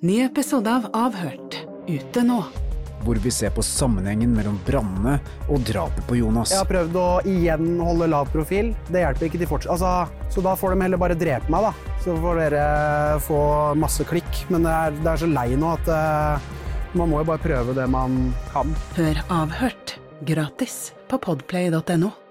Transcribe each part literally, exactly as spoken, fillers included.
Ny episode av Avhørt, ute nå. Hvor vi ser på sammenhengen mellom brannene og drapet på Jonas. Jeg har prøvd å igjen holde lav profil. Det hjelper ikke til fortsatt. Altså, så da får de heller bare drepe meg, da. Så får dere få masse klikk. Men det er, det er så lei nå at uh, man må jo bare prøve det man kan. Hør Avhørt, gratis på podplay punktum no.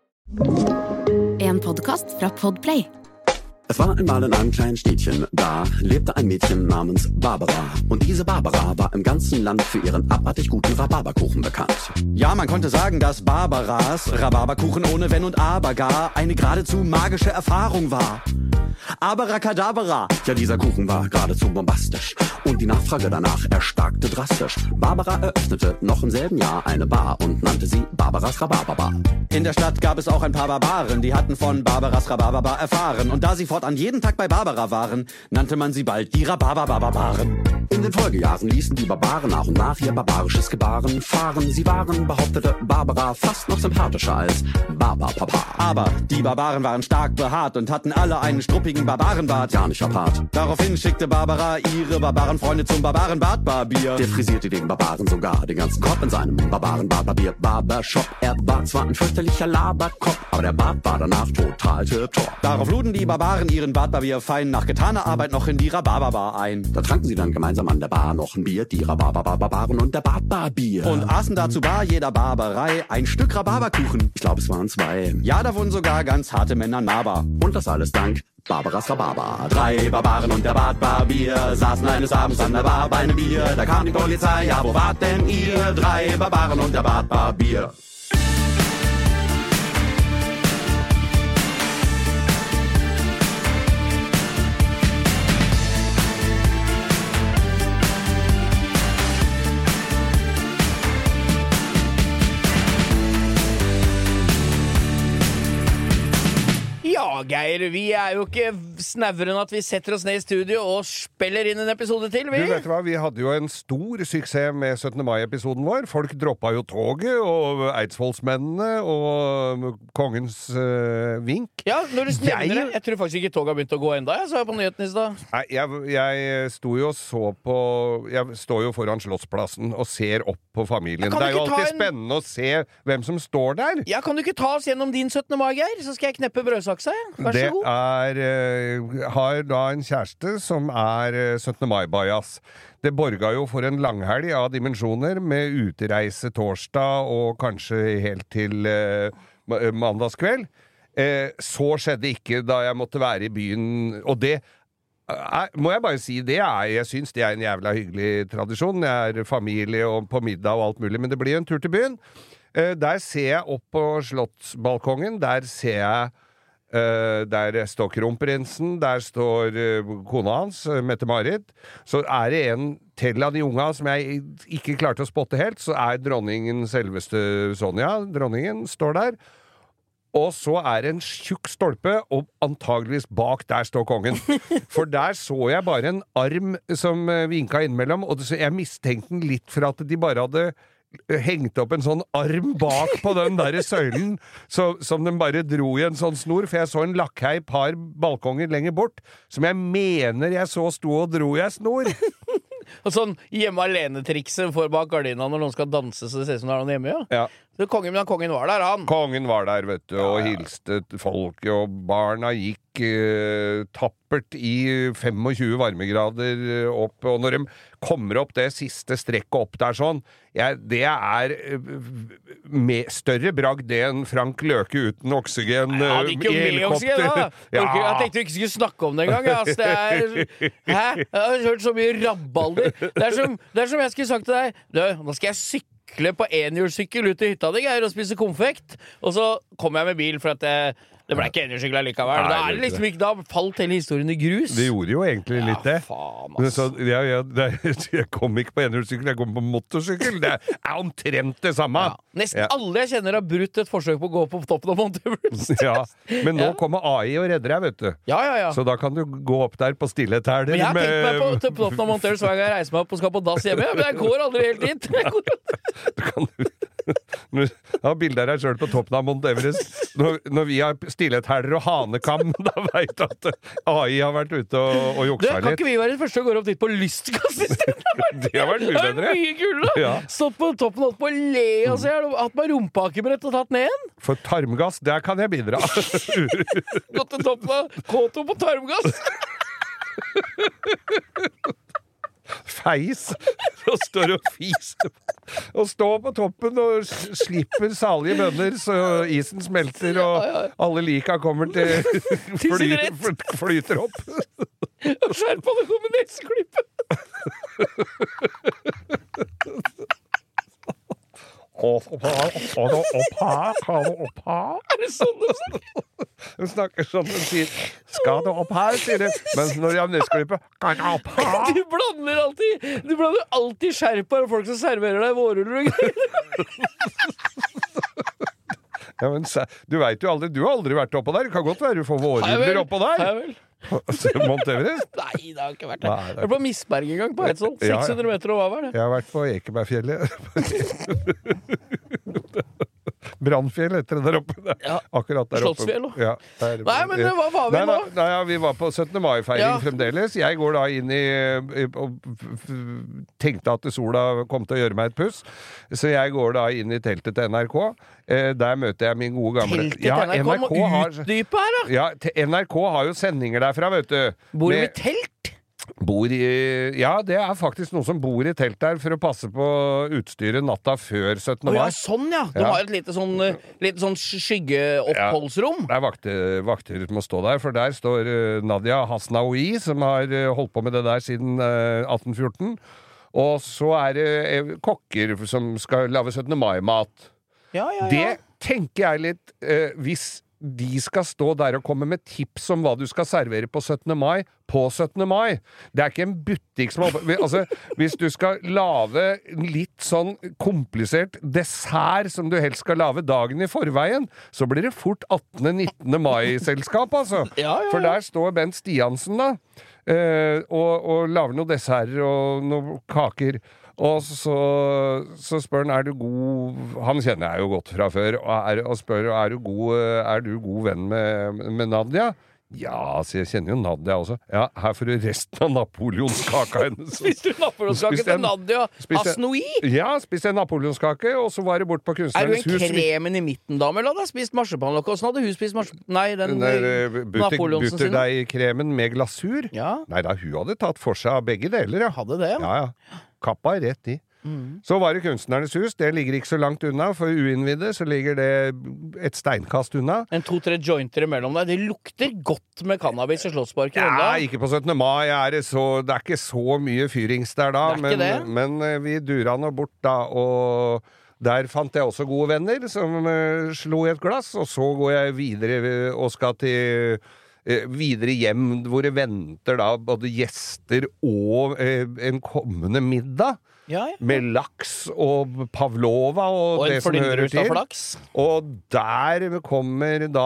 En podcast fra Podplay. Es war einmal in einem kleinen Städtchen, da lebte ein Mädchen namens Barbara. Und diese Barbara war im ganzen Land für ihren abartig guten Rhabarberkuchen bekannt. Ja, man konnte sagen, dass Barbaras Rhabarberkuchen ohne Wenn und Aber gar eine geradezu magische Erfahrung war. Abracadabra, ja dieser Kuchen war geradezu bombastisch. Und die Nachfrage danach erstarkte drastisch. Barbara eröffnete noch im selben Jahr eine Bar und nannte sie Barbaras Rhabarberbar. In der Stadt gab es auch ein paar Barbaren, die hatten von Barbaras Rhabarberbar erfahren. Und da sie fortan jeden Tag bei Barbara waren, nannte man sie bald die Rhabarberbarbaren. In den Folgejahren ließen die Barbaren nach und nach ihr barbarisches Gebaren fahren. Sie waren, behauptete Barbara, fast noch sympathischer als Barbarpapa. Aber die Barbaren waren stark behaart und hatten alle einen struppigen Barbarenbart. Ja, nicht apart. Daraufhin schickte Barbara ihre Barbarenfreunde zum Barbarenbartbarbier. Der frisierte den Barbaren sogar den ganzen Kopf in seinem Barbarenbartbarbier. Barbershop, er war zwar ein fürchterlicher Laberkopf, aber der Bart war danach total tipptopp. Darauf luden die Barbaren ihren Bartbarbier fein nach getaner Arbeit noch in die Rhabarberbar ein. Da tranken sie dann gemeinsam an der Bar noch ein Bier, die Rhabarberbarbaren und der Bartbarbier. Und aßen dazu bar jeder Barbarei ein Stück Rhabarberkuchen. Ich glaube, es waren zwei. Ja, da wurden sogar ganz harte Männer nahbar. Und das alles dank Barbaras Rhabarber. Drei Barbaren und der Bartbarbier saßen eines Abends an der Bar bei einem Bier. Da kam die Polizei, ja, wo wart denn ihr? Drei Barbaren und der Bartbarbier. Ja, Geir, vi er jo ikke snevere enn at vi setter oss ned i studio og spiller inn en episode til, vi. Du vet hva, vi hadde jo en stor suksess med syttende mai-episoden vår. Folk droppa jo toget, og Eidsvollsmennene, og kongens uh, vink. Ja, når du nevner det, jeg tror faktisk ikke toget har begynt å gå enda, jeg sa på nyheten i sted. Nei, jeg, jeg sto jo så på, jeg står jo foran Slottsplassen og ser opp på familien. Det er jo alltid en... spennende å se hvem som står der. Ja, kan du ikke ta oss gjennom din syttende mai, Geir? Så skal jeg kneppe brødsaksa. Vær så god. Det er, uh, har da en kjæreste som er uh, syttende mai-bajas. Det borga jo for en langhelg av dimensjoner med utereise torsdag og kanskje helt til uh, mandagskveld. Uh, så skjedde ikke da jeg måtte være i byen, og det uh, må jeg bare si, det er, jeg synes det er en jævla hyggelig tradisjon. Det er familie og på middag og alt mulig, men det blir en tur til byen. Uh, der ser jeg opp på slottsbalkongen, der ser jeg Uh, der står kronprinsen, der står uh, kona hans, uh, Mette-Marit. Så er det en til av de unga som jeg ikke klarte å spotte helt, så er dronningen selveste Sonja, dronningen, står der. Og så er det en tjukk stolpe, og antageligvis bak der står kongen. For der så jeg bare en arm som uh, vinka innimellom, og det, så jeg mistenkte den litt for at de bare hadde hengt opp en sånn arm bak på den der søylen, så, som den bare dro i en sånn snor, for jeg så en lakkhei par balkonger lenger bort, som jeg mener jeg så sto og dro i en snor. Og sånn hjemme-alene-trikset for bak gardina når noen skal danse, så det ser ut som det er noen hjemme, ja. Ja. Så kongen, men kongen var der, han. Kongen var der, vet du, og ja, ja. Hilste folket, og barna gikk eh, tappert i tjuefem varmegrader opp, og når de kommer opp det siste strekket opp der sånn, ja, det er eh, med større bragd det enn Frank Løke uten oksygen eh, ja, ikke i helikopter. Oksygen, ja. Jeg tenkte du ikke skulle snakke om det en gang, ass. Det er, hæ? Jeg har hørt så mye rabbalder. Det er som, det er som jeg skulle sagt til deg, du, nå skal jeg sykle på enhjulssykkel ut i hytta di, Geir, og spise konfekt. Og så kom jeg med bil, for at det, det ble ikke enhjulssykkel likevel. Da er det liksom ikke, da falt hele historien i grus. Det gjorde jo egentlig litt det. Ja, faen, så, ja, ja, det. Jeg kom ikke på enhjulssykkel, jeg kom på motorsykkel. Det er omtrent det samme. Ja. Nesten ja. Alle jeg kjenner har brutt et forsøk på å gå på toppen av Mount Everest. Ja, men nå ja. kommer A I og redder deg, vet du. Ja, ja, ja. Så da kan du gå opp der på stille tæler. Men jeg har med... tenkt meg på, til toppen av Mount Everest hver gang jeg reiser meg opp og skal på dass hjemme, men jeg går aldri helt dit. Jeg går... kan du... Ja, bilder av deg selv på toppen av Mount Everest. Når, når vi har stillethæler og hanekam, da vet du at A I har vært ute og, og Det juksa kan litt. ikke vi være de første som går opp dit på lystgass i stedet? Det har vært mye Det er bedre. mye kulere! Ja. Stått på toppen og holdt på å le, og så har du hatt meg rumpakebrett og tatt ned igjen. For tarmgass, der kan jeg bidra. Gått til toppen av K to på tarmgass. Feis og står og fiser og står på toppen og s- slipper salige bønner så isen smelter og alle lika kommer til fly, sigarett. fly- flyter opp. Og skjerp på det kommer neseklippet. Opp her, opp her. Er det sånn det snakker? Hun snakker sånn og sier 'skal du opp her', sier de. Mens når de har nesklippet 'kan du opp her'? Du blander alltid Du blander alltid skjerpa og folk som serverer deg vårruller og greier. Ja, men se- du vet jo aldri, du har aldri vært oppå der. Det kan godt være du får Har jeg vårruller vel? oppå Har der. jeg vel? Mount Everest. Nei, det har ikke vært det. Nei, det er Jeg var på Misberg en gang på Eidsvoll. Ja, ja. seks hundre meter over, var det? Jeg har vært på Ekebergfjellet. Brannfjell heter det der oppe. Det er Ja. Akkurat der oppe. Slottsfjell også. Ja, der- Nei, men hva var vi Nei, nå? nei, nei, ja, vi var på syttende mai-feiring Ja. fremdeles. Jeg går da inn i, i og f- f- tenkte at sola kom til å gjøre meg et puss, så jeg går da inn i teltet til N R K. Eh, der møter jeg min gode gamle Teltet til N R K må har, utdype her, da! ja, te- N R K har jo sendinger derfra, vet du. Bor de Med- i telt? Bor i, ja, det er faktisk noen som bor i telt der for å passe på utstyret natta før syttende Å ja, mai. sånn ja! De Ja. har et lite sånn, eh, lite sånn skyggeoppholdsrom. Det er vakter, vakter som må stå der, for der står eh, Nadia Hasnaoui, som har eh, holdt på med det der siden eh, atten fjorten. Og så er det eh, kokker som skal lage syttende mai-mat. Ja, ja, ja. Det tenker jeg litt eh, hvis de skal stå der og komme med tips om hva du skal servere på syttende mai, på syttende mai. Det er ikke en butikk som er oppe. Altså, hvis du skal lage litt sånn komplisert dessert som du helst skal lage dagen i forveien, så blir det fort attende nittende mai-selskap, altså. Ja, ja, ja. For der står Bent Stiansen, da, eh, og, og lager noen desserter og noen kaker. Og så, så spør han er du god Han kjenner jeg jo godt fra før, og, er, og spør er du god, er du god venn med, med Nadia. Ja, så jeg kjenner jo Nadia også. Ja, her får du resten av napoleonskaka hennes. Spiste du napoleonskake Spiste til en- Nadia spiste- Hasnoui? Ja, spiste en napoleonskake, og så var det bort på Er du Kunstnernes en hus. kremen i midten, dame, eller hadde jeg spist marsipanlokk? Åssen hadde hun spist marsipan... Nei, den, Den der eh, eh, butter- Napoleonsen sin. butterdeigkremen med glasur. Ja, Nei da, hun hadde tatt for seg av begge deler, ja. hadde det, ja. Ja, ja. Kappa rett i. Mm. Så var det Kunstnernes hus. Det ligger ikke så langt unna. For uinnvidde så ligger det et steinkast unna. En to-tre jointer imellom deg. Det lukter godt med cannabis i Slottsparken. Ja, enda. ikke på syttende mai. Er det, så, det er ikke så mye fyrings der da. Det er ikke Men, det. men eh, vi dura nå bort da, og der fant jeg også gode venner som eh, slo i et glass. Og så går jeg videre eh, og skal til eh, videre hjem, hvor det venter da både gjester og eh, en kommende middag. Ja, ja. Med laks og pavlova og, Og en det som hører flyndrut av til. flaks. Og der kommer da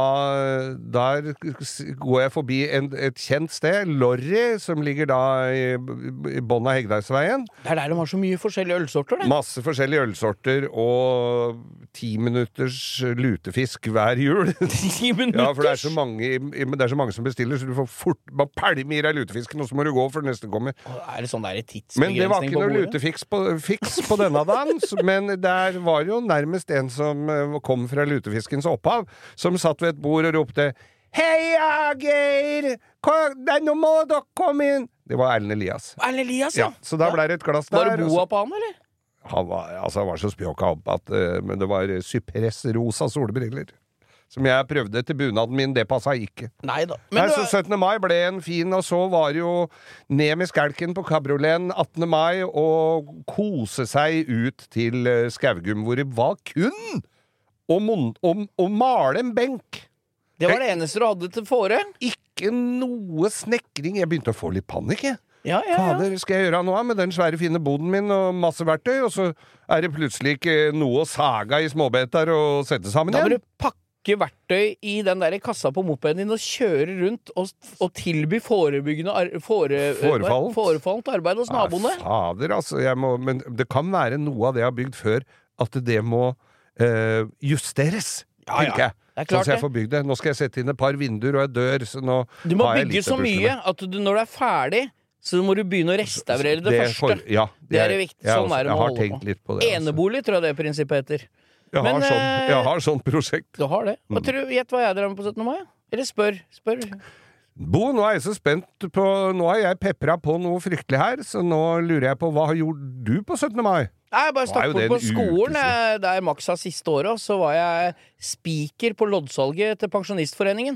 Der går jeg forbi en, et kjent sted, Lorry, som ligger da i, i bånn av Hegdehaugsveien. Det er der de har så mye forskjellige ølsorter, det. Masse forskjellige ølsorter og ti minutters lutefisk hver jul. Ti minutter. Ja, for det er så mange, det er så mange som bestiller, så du får fort bare pælme i deg lutefisken, og så må du gå før neste kommer. Er det sånn der Men det var tidsbegrensning ikke på noe bordet? lutefiks på, fiks på denne dagen, s- men der var jo nærmest en som eh, kom fra lutefiskens opphav, som satt ved et bord og ropte «Heia, Geir! Kom, nei, nå må dere komme inn!» Det var Erlend Elias. Erlend Elias, Ja, så da ble det et glass der. Var det og boa så- på han, eller? Han var, altså, han var så spjåka opp at eh, men det var sypressrosa solbriller. Som jeg prøvde til bunaden min, det passa ikke. Nei da. Nei, Men så du, syttende mai ble en fin, og så var det jo ned med skalken på kabrioleten attende mai og kose seg ut til eh, Skaugum, hvor det var kun å, mon- å, å male en benk. det var det eneste du hadde til fore. Ikke noe snekring. Jeg begynte å få litt panikk, jeg. Ja, ja, ja. Fader, skal jeg gjøre noe med den svære fine boden min og masse verktøy, og så er det plutselig ikke noe å saga i småbeter og sette sammen Da må igjen? du pakke verktøy i den der kassa på mopeden din og kjøre rundt og, og tilby forebyggende ar fore Forefallent. forefallent arbeid hos naboene. Ja, fader, altså. Jeg må, men det kan være noe av det jeg har bygd før, at det må uh, justeres, Ja, ja. tenker jeg. Det er Sånn klart så jeg det. får bygd det. Nå skal jeg sette inn et par vinduer og et dør, så nå Du må har jeg bygge litt å så pusle mye med. at du, når du er ferdig, så må du begynne å restaurere det, første. for- ja, Det er det viktig. jeg Sånn også- er det jeg med å har holde tenkt på. litt på det. altså. Enebolig tror jeg det prinsippet heter. Jeg, Men, har sånn, eh, jeg har sånn prosjekt. Du har det. Hva tror du, gjett hva jeg drev med på syttende mai? Eller spør. spør. Bo, nå er jeg så spent på Nå har jeg pepra på noe fryktelig her, så nå lurer jeg på hva gjorde du på syttende mai? Nei, jeg bare Nå er stakk jo bort det på en uke skolen siden. eh, der Max har siste året, og så var jeg speaker på loddsalget til Pensjonistforeningen.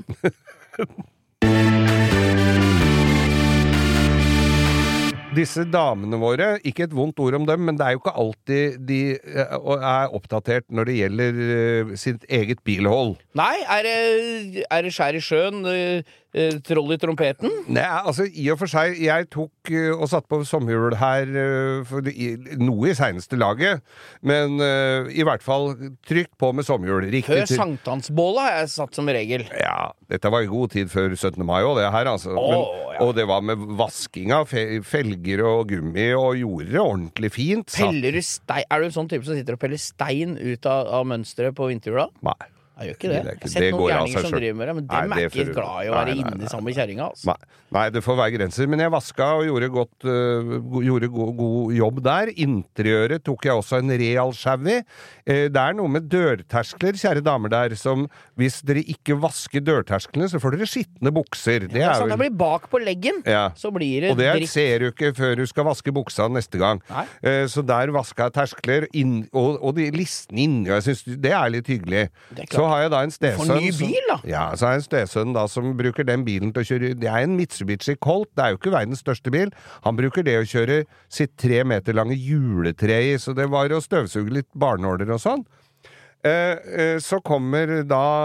Disse damene våre, ikke et vondt ord om dem, men det er jo ikke alltid de eh, er oppdatert når det gjelder eh, sitt eget bilhold. Nei, er det, er det skjær i sjøen, eh, eh, troll i trompeten? Nei, altså i og for seg, jeg tok eh, og satt på sommerhjul her eh, for det, i, noe i seneste laget, men eh, i hvert fall trygt på med sommerhjul. Riktig Før til- sankthansbålet har jeg satt som regel. Ja, dette var i god tid før syttende mai også, det her, altså. Men, Åh, ja. Og det var med vasking av fe felger og gummi, og gjorde det ordentlig fint. Satt- Peller du stein? Er du en sånn type som sitter og peller stein ut av, av mønsteret på vinterhjula? Nei. Jeg gjør ikke det. Det er ikke- Jeg har det sett noen går av gærninger seg som selv. driver med det, men Nei, dem er det ikke får- glad i å Nei, være nei, nei, inne sammen med kjerringa. Altså. Nei, nei, det får være grenser, men jeg vaska og gjorde, godt, øh, go- gjorde god, god jobb der. Interiøret tok jeg også en real sjau i. Eh, det er noe med dørterskler, kjære damer der, som hvis dere ikke vasker dørtersklene, så får dere skitne bukser. Det Det er er sånn, det vel... blir bak på leggen, Ja. så blir det Og det dritt. ser du ikke før du skal vaske buksa neste gang. Nei. Eh, så der vaska jeg terskler, inn, og, og de listene inni, og jeg syns det er litt hyggelig. Det er klart. Så har jeg da en For stesønn ny som- bil, da! Ja, så har jeg en stesønn da som bruker den bilen til å kjøre. Det er en Mitsubishi Colt, det er jo ikke verdens største bil. Han bruker det å kjøre sitt tre meter lange juletre i, så det var å støvsuge litt barnåler og sånn. Eh, eh, så kommer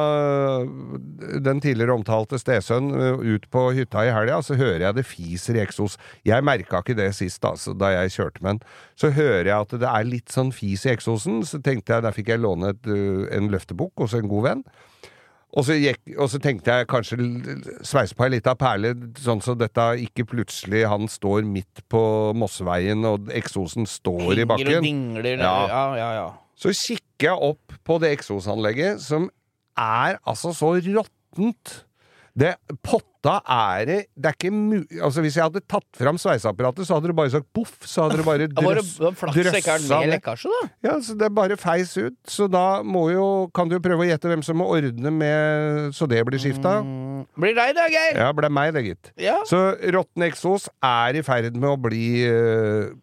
da den tidligere omtalte stesønn eh, ut på hytta i helga, så hører jeg det fiser i eksos. Jeg merka ikke det sist, altså, da jeg kjørte med den. Så hører jeg at det er litt sånn fis i eksosen, så tenkte jeg, der fikk jeg låne et, uh, en løftebukk hos en god venn. Og så, gikk, og så tenkte jeg kanskje l- sveise på ei lita perle, sånn så dette ikke plutselig han står midt på Mosseveien, og eksosen står i Henger og bakken. dingler. Ja. Ja, ja, ja. Så kikker jeg opp på det eksosanlegget, som er altså så råttent. Det, potta er det Det er ikke mu... Altså, hvis jeg hadde tatt fram sveiseapparatet, så hadde det bare sagt poff, så hadde det bare Det var drøss, det var flaks det ikke er drøssa med ned. lekkasje, da. Ja, så det bare feis ut. Så da må jo Kan du jo prøve å gjette hvem som må ordne med så det blir skifta? Mm, blir deg da, Geir? Ja, ble meg det, gitt. Ja. Så råtten eksos er i ferd med å bli uh,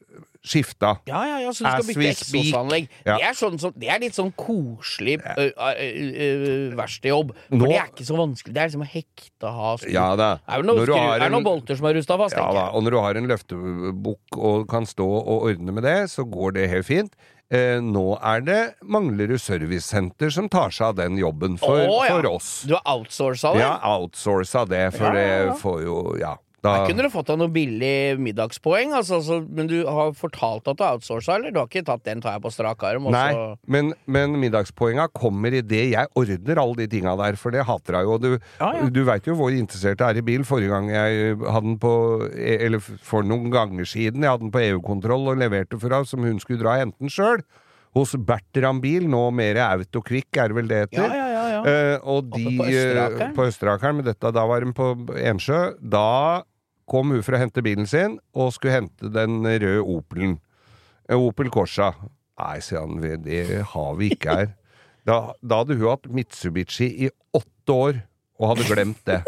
skifta. Ja, ja, ja, så du skal As bytte we speak. eksosanlegg. Ja. Det, er sånn, som- det er litt sånn koselig ø, ø, ø, ø, verkstejobb. For Nå- det er ikke så vanskelig. Det er liksom å hekte og ha skru. Ja da. Det er vel noen, Når du skru, har er det en- noen bolter som er rusta fast, Ja tenker da, jeg. og når du har en løftebukk og kan stå og ordne med det, så går det helt fint. Eh, nå er det Manglerud Servicesenter som tar seg av den jobben for, Å, ja. for oss. Du har outsourca det? Ja, outsourca det, for Ja, ja, ja. det får jo Ja. Da, Her kunne du fått deg noe billig middagspoeng, altså, så, men du har fortalt at du har outsourca, eller du har ikke tatt den tar jeg på strak arm? Og Nei, så... men, men middagspoenga kommer i det jeg ordner alle de tinga der, for det hater jeg jo. Du, Ja, ja. du veit jo hvor interessert jeg er i bil. Forrige gang jeg hadde den på Eller for noen ganger siden, jeg hadde den på E U-kontroll og leverte for henne som hun skulle dra og hente den sjøl. Hos Bertram Bil, nå mer Autokvikk, er det vel det heter. Ja, ja, ja, ja. Eh, og de Oppe på Østerakeren. eh, på Østerakeren, men dette, da var de på Ensjø. Da kom hun for å hente bilen sin, og skulle hente den røde Opelen. Eh, Opel Corsa. Nei, sier han, vi- det har vi ikke her. Da, da hadde hun hatt Mitsubishi i åtte år, og hadde glemt det.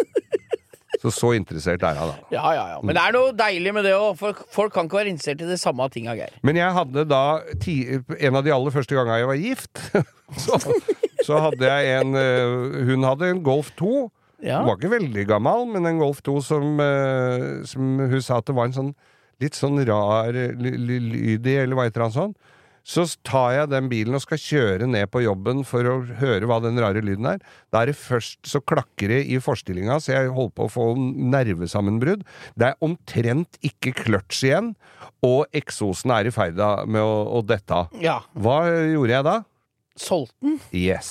Så så interessert er han da. Ja, ja, ja. Men det er noe deilig med det òg, for folk kan ikke være interessert i det samme tinga, Geir. Men jeg hadde da ti, en av de aller første gangene jeg var gift, så, så hadde jeg en eh, Hun hadde en Golf to. Ja. Hun var ikke veldig gammel, men en Golf to som, eh, som hun sa at det var en sånn litt sånn rar ly- ly- lyd i, eller hva heter han sånn. Så tar jeg den bilen og skal kjøre ned på jobben for å høre hva den rare lyden er. Da er det først så klakker det i forstillinga, så jeg holdt på å få nervesammenbrudd. Det er omtrent ikke kløtsj igjen, og eksosen er i ferd med å, å dette av. Ja. Hva gjorde jeg da? Solgte den? Yes.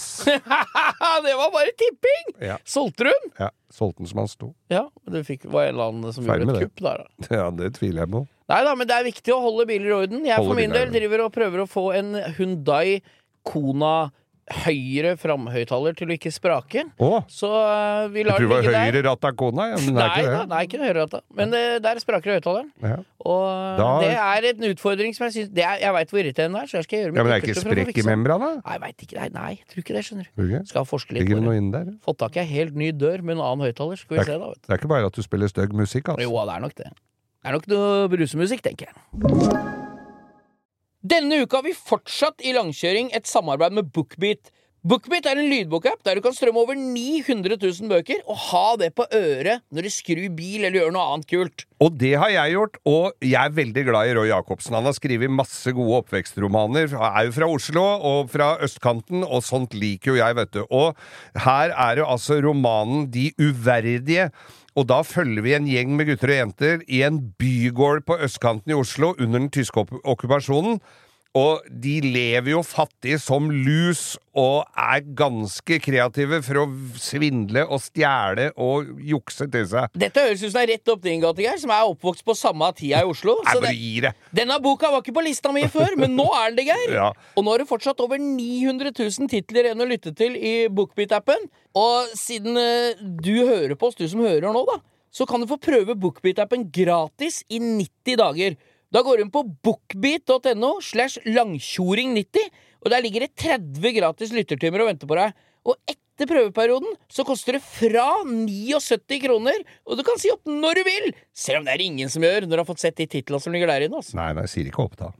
Det var bare tipping! Ja. Solgte du den? Ja, solgte den som han sto. Ja, du fikk, var en eller annen som Ferdig gjorde med et det. kupp der, da. Ja, det tviler jeg på. Nei da, men det er viktig å holde biler i orden. Jeg Holde for min biler i del driver og prøver å få en Hyundai Kona høyre framhøytaler til å ikke sprake. Åh, Så uh, vi jeg lar tror det var den ligge der. høyre ratt av kona, ja, men det Nei, er ikke da, det. nei, ikke det høyre ratt da. Men uh, der spraker høytaleren. Ja. Og Da- det er en utfordring som jeg synes det er, Jeg vet hvor irriterende det er, så jeg skal gjøre Ja, mitt men det er ikke ytterste for å få sprekk i fikse det. membrana? Nei, jeg vet ikke. Nei, nei, jeg tror ikke det, skjønner du. Tror du ikke? Skal forske litt Ligger på det noe det. inni der? Fått tak i en helt ny dør med en annen høytaler. Skal vi se da, vet du. Det er ikke bare at du spiller støgg musikk, altså. Jo, det er nok det. Det er nok noe brusemusikk, tenker jeg. Denne uka har vi fortsatt i langkjøring et samarbeid med BookBeat. BookBeat er en lydbokapp der du kan strømme over ni hundre tusen bøker og ha det på øret når du skrur bil eller gjør noe annet kult. Og det har jeg gjort, og jeg er veldig glad i Roy Jacobsen. Han har skrevet masse gode oppvekstromaner. Han er jo fra Oslo og fra østkanten, og sånt liker jo jeg, vet du. Og her er det altså romanen De uverdige. Og da følger vi en gjeng med gutter og jenter i en bygård på østkanten i Oslo under den tyske opp- okkupasjonen. Og de lever jo fattig som lus, og er ganske kreative for å svindle og stjele og jukse til seg. Dette høres ut som det er rett opp din gate, Geir, som er oppvokst på samme tida i Oslo. Nei, Så bare det, gi det! denne boka var ikke på lista mi før, men nå er den det, Geir. Ja. Og nå har det fortsatt over ni hundre tusen titler igjen å lytte til i BookBeat-appen. Og siden eh, du hører på oss, du som hører nå, da, så kan du få prøve BookBeat-appen gratis i nitti dager. Da går du inn på bookbeat.no slash langkjoring nitti, og der ligger det tretti gratis lyttertimer og venter på deg. Og etter prøveperioden så koster det fra syttiåtte kroner, og du kan si opp når du vil, selv om det er ingen som gjør når du har fått sett de titlene som ligger der inne. Altså. Nei, nei, sier ikke opp da.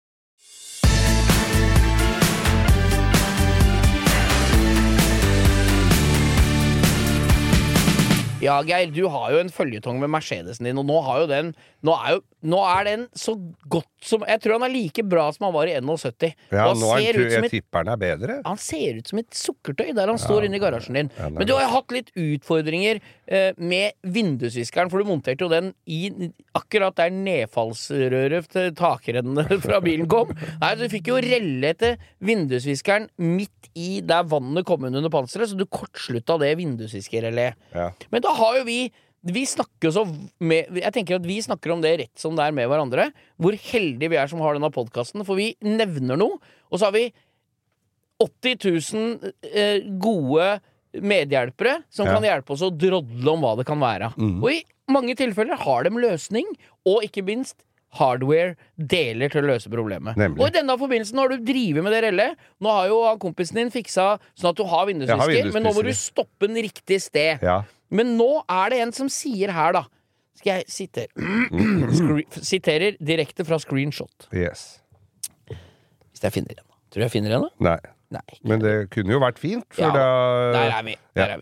Ja, Geir, du har jo en følgetong med Mercedesen din, og nå har jo den Nå er, jo, nå er den så godt som Jeg tror han er like bra som han var i syttién. Ja, Og han nå er ser tu- ut som jeg et tipper den er bedre. Han ser ut som et sukkertøy der han står inne i garasjen din. Ja, det er Men du har jo hatt litt utfordringer eh, med vindusviskeren, for du monterte jo den i akkurat der nedfallsrøret til takrennene fra bilen kom. Nei, du fikk jo relle etter vindusviskeren midt i der vannet kom inn under panseret, så du kortslutta det vindusviskerrelet. Ja. Men da har jo vi Vi snakker jo så med, Jeg tenker at vi snakker om det rett som det er med hverandre. Hvor heldige vi er som har denne podcasten. For vi nevner noe, og så har vi åtti tusen eh, gode medhjelpere som Ja. kan hjelpe oss å drodle om hva det kan være. Mhm. Og i mange tilfeller har de løsning, og ikke minst hardware deler til å løse problemet. Nemlig. Og i denne forbindelsen har du drivet med det rellet. Nå har jo han kompisen din fiksa sånn at du har Jeg har vindusvisker, men nå må du vindusvisker. stoppe den riktig sted. Ja. Men nå er det en som sier her, da. Skal jeg sitere Skri- Siterer direkte fra screenshot. Yes. Hvis jeg finner den. Tror du jeg finner den, da? Nei. Nei. ikke. Men det kunne jo vært fint, for Ja, da Der er vi. Der Ja.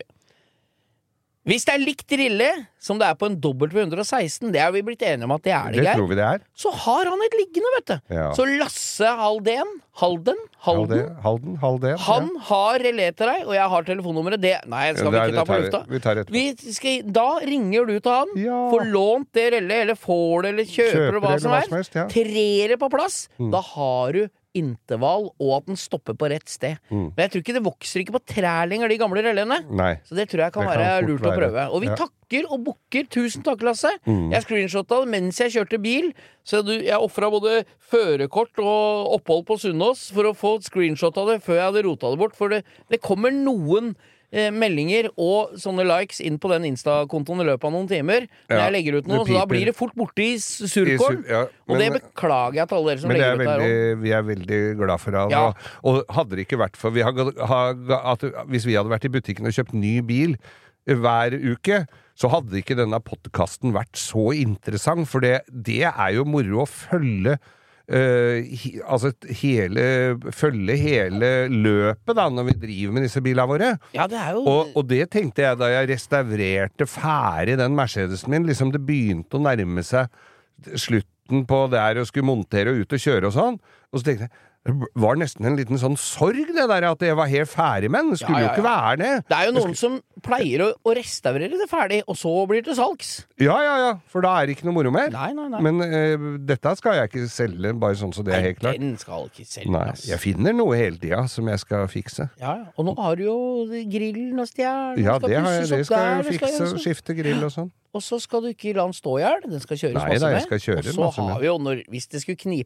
er vi. Hvis det er likt rille som det er på en W one seksten, det er vi blitt enige om at det er det, Det Geir, tror vi det er. så har han et liggende, vet du. Ja. Så Lasse Halden, Halden, Halden, Halde- Halden, Halden. han har relé til deg, og jeg har telefonnummeret. Det Nei, det skal Nei, vi ikke ta det tar på vi- lufta. vi tar etterpå. Vi skal, da ringer du til han, Ja. får lånt det relé, eller får det, eller kjøper, Kjøper det, hva eller som hva er. som helst, ja. Trer det på plass. Mm. Da har du intervall, og at den stopper på rett sted. Mm. Men jeg tror ikke det vokser ikke på trær lenger, de gamle reléene. Nei. Så det tror jeg kan Det kan være fort lurt å være. prøve. Og vi Ja. takker og bukker. Tusen takk, Lasse. Mm. Jeg screenshotta det mens jeg kjørte bil. Så du, jeg ofra både førerkort og opphold på Sunnaas for å få screenshot av det før jeg hadde rota det bort. For det, det kommer noen eh, meldinger og sånne likes inn på den Insta-kontoen i løpet av noen timer når Ja, jeg legger ut noe. det Så da piper. blir det fort borte i s- I surkålen. su- ja, Og det men- beklager jeg til alle dere som Men det legger er ut der òg. veldig, vi er veldig glad for det. Ja. Og, og hadde det ikke vært for vi har, har, at, Hvis vi hadde vært i butikken og kjøpt ny bil hver uke, så hadde ikke denne podkasten vært så interessant. For det, det er jo moro å følge Uh, he, altså hele, følge hele løpet da når vi driver med disse bilene våre. Ja, det er jo Og, og det tenkte jeg da jeg restaurerte ferdig den Mercedesen min. Liksom det begynte å nærme seg slutten på der og skulle montere og ut og kjøre og sånn. Og så tenkte jeg det var nesten en liten sånn sorg det der at jeg var helt ferdig med den. Det skulle Ja, ja, jo ikke være det. Det er jo noen som pleier å, å restaurere det ferdig, og så blir det til salgs. Ja, ja, ja, for da er det ikke noe moro mer. Nei, nei, nei. Men eh, dette skal jeg ikke selge, bare sånn så det er helt Nei, klart. den skal ikke selges. Nei, jeg finner noe hele tida som jeg skal fikse. Ja, ja. Og nå har du jo grillen og stjernen. Ja, skal det, har jeg, pusses det opp skal der, jeg det skal fikse, gjøres og sånn. skifte grill og sånn. Og så skal du ikke la den stå i hjel. Den skal kjøres Nei, masse da, jeg med. skal kjøre og så masse med. har vi jo, når, hvis det skulle knipe,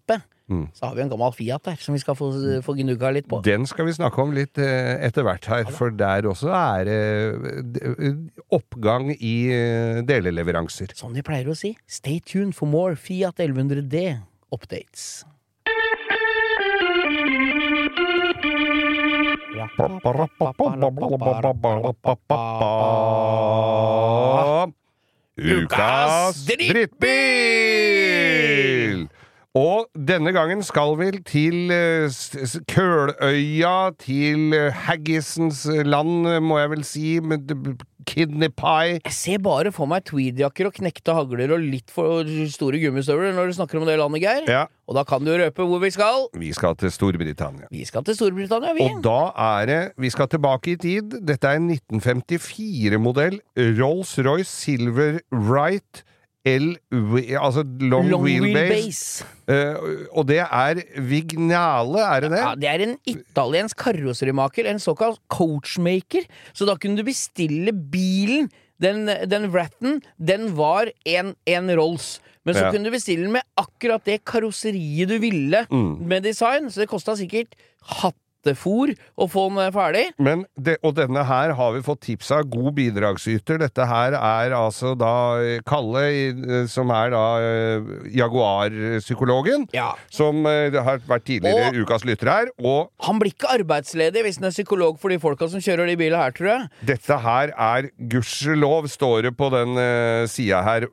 Mm. Så har vi en gammel Fiat der, som vi skal få, få gnugga litt på. Den skal vi snakke om litt eh, etter hvert her, for der også er eh, oppgang i eh, deleleveranser. Som de pleier å si, stay tuned for more Fiat elleve hundre D updates. Ukas drittbil! Og denne gangen skal vi til uh, Køløya, til uh, Haggisens land, må jeg vel si, med kidney pie. Jeg ser bare for meg tweedjakker og knekte hagler og litt for store gummistøvler når du snakker om det landet, Geir. Ja. Og da kan du røpe hvor vi skal. Vi skal til Storbritannia. Vi skal til Storbritannia, vi. Og da er det, vi skal tilbake i tid, dette er en nitten femtifire-modell Rolls-Royce Silver Wright L, altså long, Long wheelbase, wheelbase. Uh, og det er Vignale, er det det? Ja, det er en italiensk karosserimaker, en såkalt coachmaker, så da kunne du bestille bilen. Den, den Wratten, den var en, en Rolls, men så Ja. kunne du bestille den med akkurat det karosseriet du ville Mm. med design, så det kostet sikkert hattefor å få den ferdig. Men det, og denne her har vi fått tips av god bidragsyter. Dette her er altså da Kalle, i- som er da eh, Jaguar-psykologen, Ja. som eh, har vært tidligere Og- ukas lytter her, og Han blir ikke arbeidsledig hvis han er psykolog for de folka som kjører de bilene her, tror jeg. dette her er gudskjelov, står det på den uh, sida her.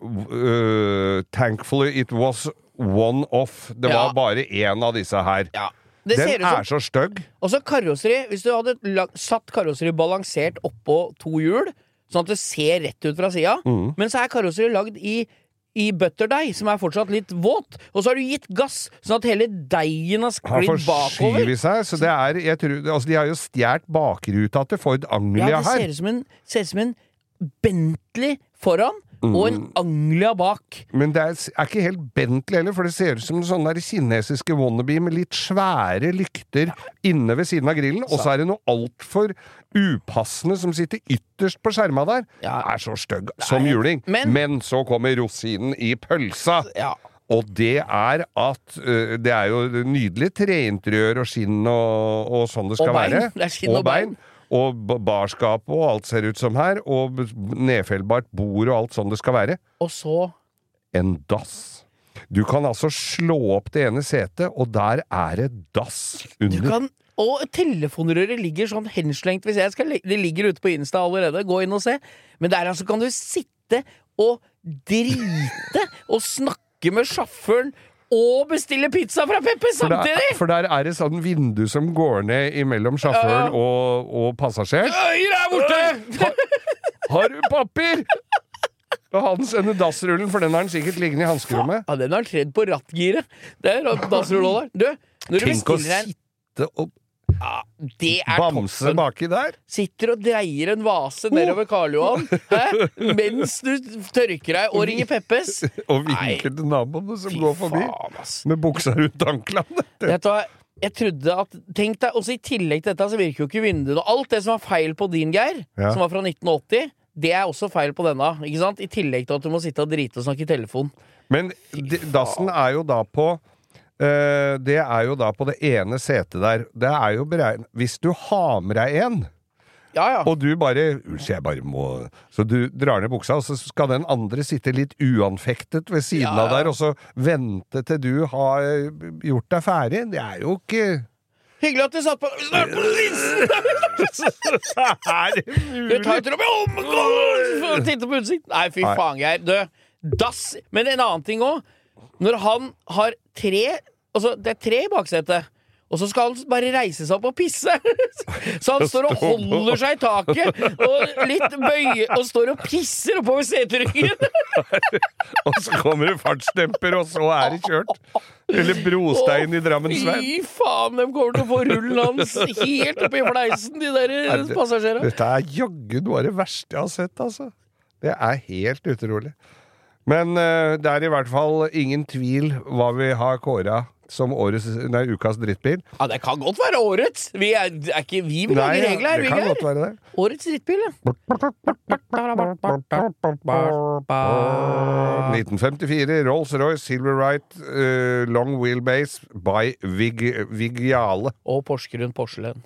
Uh, thankfully it was one off. Det Ja. var bare én av disse her. Ja. Det Den ser ut som er så stygg. Og så karosseri, hvis du hadde lag, satt karosseri balansert oppå to hjul, sånn at det ser rett ut fra sida, Mm. men så er karosseri lagd i, i butterdeig, som er fortsatt litt våt, og så har du gitt gass, sånn at hele deigen har Har sklidd bakover. forskyvet seg, så det er jeg tror, altså De har jo stjålet bakruta til Ford Anglia Ja, det ser her. ut som en, ser ut som en Bentley foran, og en Anglia bak. Men det er, er ikke helt Bentley heller, for det ser ut som sånne der kinesiske wannabe med litt svære lykter inne ved siden av grillen, og så er det noe altfor upassende som sitter ytterst på skjerma der. Ja. Er så stygg som juling. Men- Men så kommer rosinen i pølsa. Ja. Og det er at uh, det er jo nydelig treinteriør og skinn og, og sånn det skal Og bein. være. Det er skinn og bein. Og b- barskap og alt ser ut som her, og b- nedfellbart bord og alt sånn det skal være. Og så En dass. Du kan altså slå opp det ene setet, og der er det dass du under. kan Og telefonrøret ligger sånn henslengt. Hvis jeg skal, le- Det ligger ute på Insta allerede. Gå inn og se. Men der altså kan du sitte og drite og snakke med sjåføren og bestille pizza fra Peppe For der, samtidig! for der er det sånn vindu som går ned imellom sjåføren og, og passasjeren. Øyer er borte! Har du papir?! Og han sender dassrullen, for den har han sikkert liggende i hanskerommet. Ja, den har tredd på rattgiret. Det er dassrullholder. Du, når du Tenk å bestiller en sitte og ja, Det er bamse toppen. baki der. Sitter og dreier en vase nedover Karl Johan hæ? Mens du tørker deg og ringer Peppes. Og vinker til naboene som går forbi. faen, ass. Med buksa rundt anklene. Vet du hva? Jeg trodde at Tenk deg, også i tillegg til dette så virker jo ikke vinduene. Og alt det som var feil på din, Geir, Ja. som var fra nitten åtti, det er også feil på denne. Ikke sant? I tillegg til at du må sitte og drite og snakke i telefon. Men de, dassen er jo da på eh, Det er jo da på det ene setet der. Det er jo beregnet hvis du har med deg en, Ja, ja. og du bare Unnskyld, jeg bare må Så du drar ned buksa, og så skal den andre sitte litt uanfektet ved siden Ja, av der, og så vente til du har gjort deg ferdig. Det er jo ikke Hyggelig at du satt på Snart på Er det Du tar et rom i omgård for å titte på utsikt. Nei, fy Nei. faen, Geir. Du, dass. Men en annen ting òg. Når han har tre Altså, det er tre i baksetet. Og så skal han bare reise seg opp og pisse. Så han står og holder seg i taket og litt bøye og står og pisser oppover seteryggen. Og så kommer det fartsdemper, og så er det kjørt. Eller brostein i Drammensveien. Fy faen, de kommer til å få rullen hans helt oppi fleisen, de der Er det- passasjerene. Dette er jaggu noe av det verste jeg har sett, altså. Det er helt utrolig. Men eh, det er i hvert fall ingen tvil hva vi har kåra som årets, nei, ukas drittbil. Ja, det kan godt være årets. Vi er, er ikke, vi vil Nei, lage regler her, det vi kan ikke godt være det. Årets drittbil, ja. nitten femtifire, Rolls-Royce Silverite uh, Long Wheelbase by Vig, Vigiale. Og Porsgrunn porselen.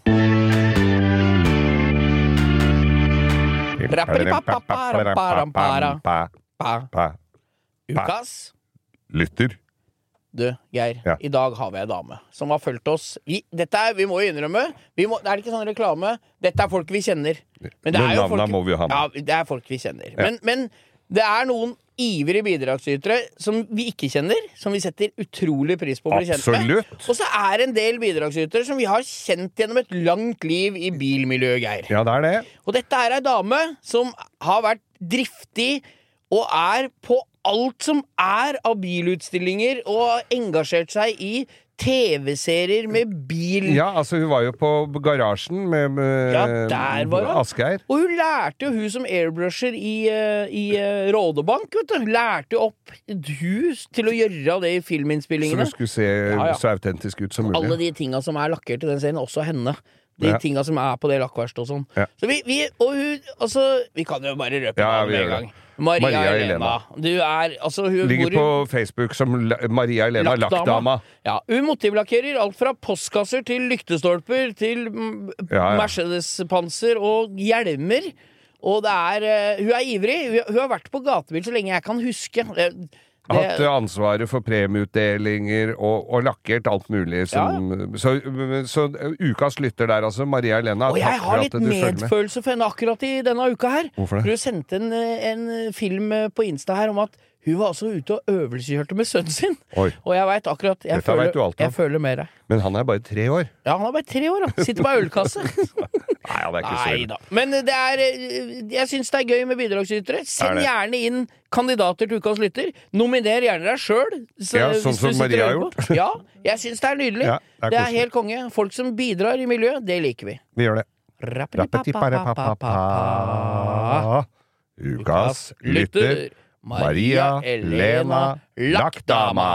Ukas. Lytter. Du, Geir, Ja. i dag har vi en dame som har følt oss. Vi, dette er, vi må jo innrømme, vi må, det er ikke sånn reklame, dette er folk vi kjenner. Men det er jo folk, må vi ha med. ja, det er folk vi kjenner. Men, men det er noen ivrige bidragsytere som vi ikke kjenner, som vi setter utrolig pris på å bli kjent med. Absolutt. Og så er det en del bidragsytere som vi har kjent gjennom et langt liv i bilmiljøet, Geir. Ja, det er det. Og dette er ei dame som har vært driftig og er på alt som er av bilutstillinger, og engasjert seg i T V-serier med bil. Ja, altså hun var jo på garasjen med, med Ja, der var hun. Asgeir. Og hun lærte jo, hun som airbrusher i, uh, i uh, Rådebank, vet du, lærte jo opp et hus til å gjøre det i Så filminnspillingene. det skulle se Ja, ja. så autentisk ut som mulig. Alle de tinga som er lakkert i den serien, også henne. De Ja. tinga som er på det lakkverkstedet og sånn. Ja. Så vi, vi, og hun, altså, vi kan jo bare røpe Ja, navnet vi med gjør en det. gang. Maria, Maria Elena. Du er, altså, hun Ligger bor i- på Facebook som La- Maria Elena Lakkdama. Ja, hun motivlakkerer alt fra postkasser til lyktestolper til mm, Ja, ja. Mercedes-panser og hjelmer. Og det er eh, Hun er ivrig. Hun, hun har vært på gatebil så lenge jeg kan huske. Det, det, Hatt ansvaret for premieutdelinger og, og lakkert alt mulig. Som, så, så ukas lytter der, altså. Maria Elena. og jeg takk for har at litt du følger med. medfølelse for henne akkurat i denne uka her. Hvorfor det? For hun sendte en, en film på Insta her om at hun var altså ute og øvelseskjørte med sønnen sin. Oi. Og jeg vet akkurat Jeg, Dette vet du føler, alt om. jeg føler mer deg. Men han er bare tre år. Ja, han er bare tre år, da. Sitter på ølkasse. Nei, han er ikke så Nei ille. da. Men det er jeg syns det er gøy med bidragsytere. Send Er det? gjerne inn kandidater til ukas lytter. Nominer gjerne deg sjøl. Ja, sånn som Maria har gjort. Ja, jeg syns det er nydelig. Ja, det er det er koselig. helt konge. Folk som bidrar i miljøet, det liker vi. Vi gjør det. Rappeti-pappa-pappa. Ukas lytter. Maria Elena Lakkdama.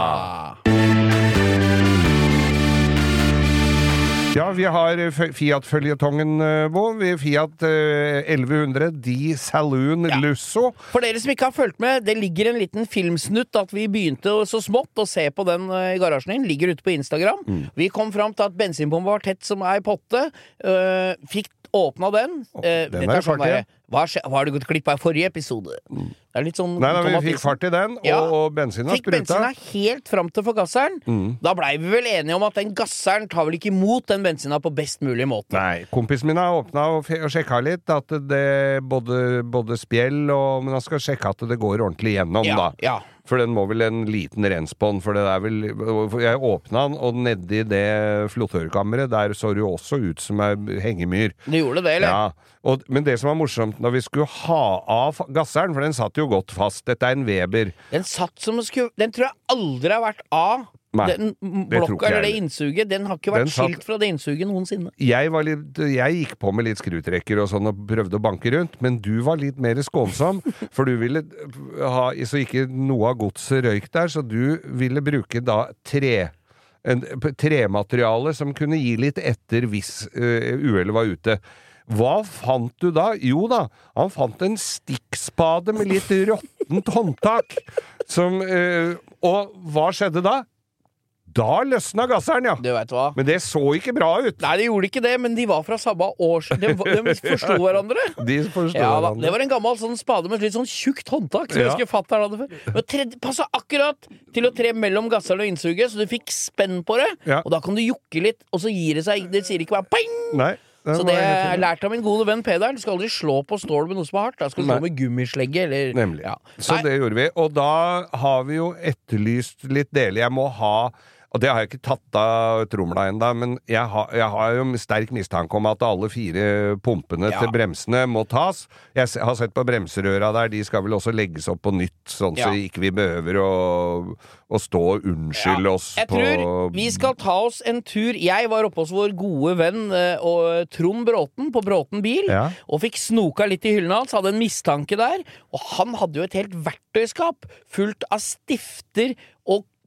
Ja, vi har F- Fiat-føljetongen vår. Vi Fiat eh, elleve hundre Di Saloon Ja. Lusso. For dere som ikke har fulgt med, det ligger en liten filmsnutt at vi begynte så smått å se på den eh, i garasjen din. Ligger ute på Instagram. Vi kom fram til at bensinpumpa var tett som ei potte. øh, fikk åpna den. Eh, den dette er er sånn fart i. derre, hva, skje- hva har du gått glipp av i forrige episode? Det er litt sånn Nei, nei, vi Thomas fikk Nilsen. fart i den, og, Ja. og bensinen Fikk spruta. bensina helt fram til forgasseren. Da blei vi vel enige om at den gasseren tar vel ikke imot den bensina på best mulig måte. Nei, kompisen min har åpna og, fe- og sjekka litt at det både, både spjell og Men han skal sjekke at det går ordentlig gjennom, Ja, da. ja. For den må vel en liten rens på den, for det er vel for Jeg åpna den, og nedi det flottørkammeret, der så det jo også ut som ei hengemyr. Du gjorde det, eller? Ja, og, men det som var morsomt når vi skulle ha av gasseren, for den satt jo godt fast, dette er en Weber. Den satt som skulle Den tror jeg aldri har vært av. Nei, Den det tror ikke blokka eller det jeg. innsuget. Den har ikke Den vært satt- skilt fra det innsuget noensinne. Jeg, var litt, jeg gikk på med litt skrutrekker og sånn og prøvde å banke rundt, men du var litt mer skånsom, for du ville ha så ikke noe av godset røyk der, så du ville bruke da tre en, tremateriale som kunne gi litt etter hvis uh, uhellet var ute. Hva fant du da? Jo da, han fant en stikkspade med litt råttent håndtak. Som, uh, og hva skjedde da? Da løsna gasseren, ja. Du vet hva? Men det så ikke bra ut. Nei, de gjorde ikke det, men de var fra samme års... De, de forsto hverandre. De forstår Ja, da, hverandre. det var en gammel sånn spade med litt sånn tjukt håndtak. Som Ja. jeg husker fatteren hadde før. Men tre, passa akkurat til å tre mellom gasseren og innsuget, så du fikk spenn på det. Ja. Og da kan du jukke litt, og så gir det seg. Det sier ikke bare ping! Nei. Så det har jeg lært av min gode venn Peder. Du skal aldri slå på stål med noe som er hardt. Da skal du slå Nei. med gummislegge eller Nemlig. Ja. Så Nei, det gjorde vi. Og da har vi jo etterlyst litt deler. Jeg må ha Og det har jeg ikke tatt av tromla ennå, men jeg har, jeg har jo sterk mistanke om at alle fire pumpene Ja. til bremsene må tas. Jeg s- har sett på bremserøra der, de skal vel også legges opp på nytt, sånn så Ja. ikke vi behøver å, å stå og unnskylde Ja. oss Jeg på tror vi skal ta oss en tur. Jeg var oppe hos vår gode venn eh, og Trond Bråten på Bråten bil, Ja. og fikk snoka litt i hyllene hans, hadde en mistanke der, og han hadde jo et helt verktøyskap fullt av stifter og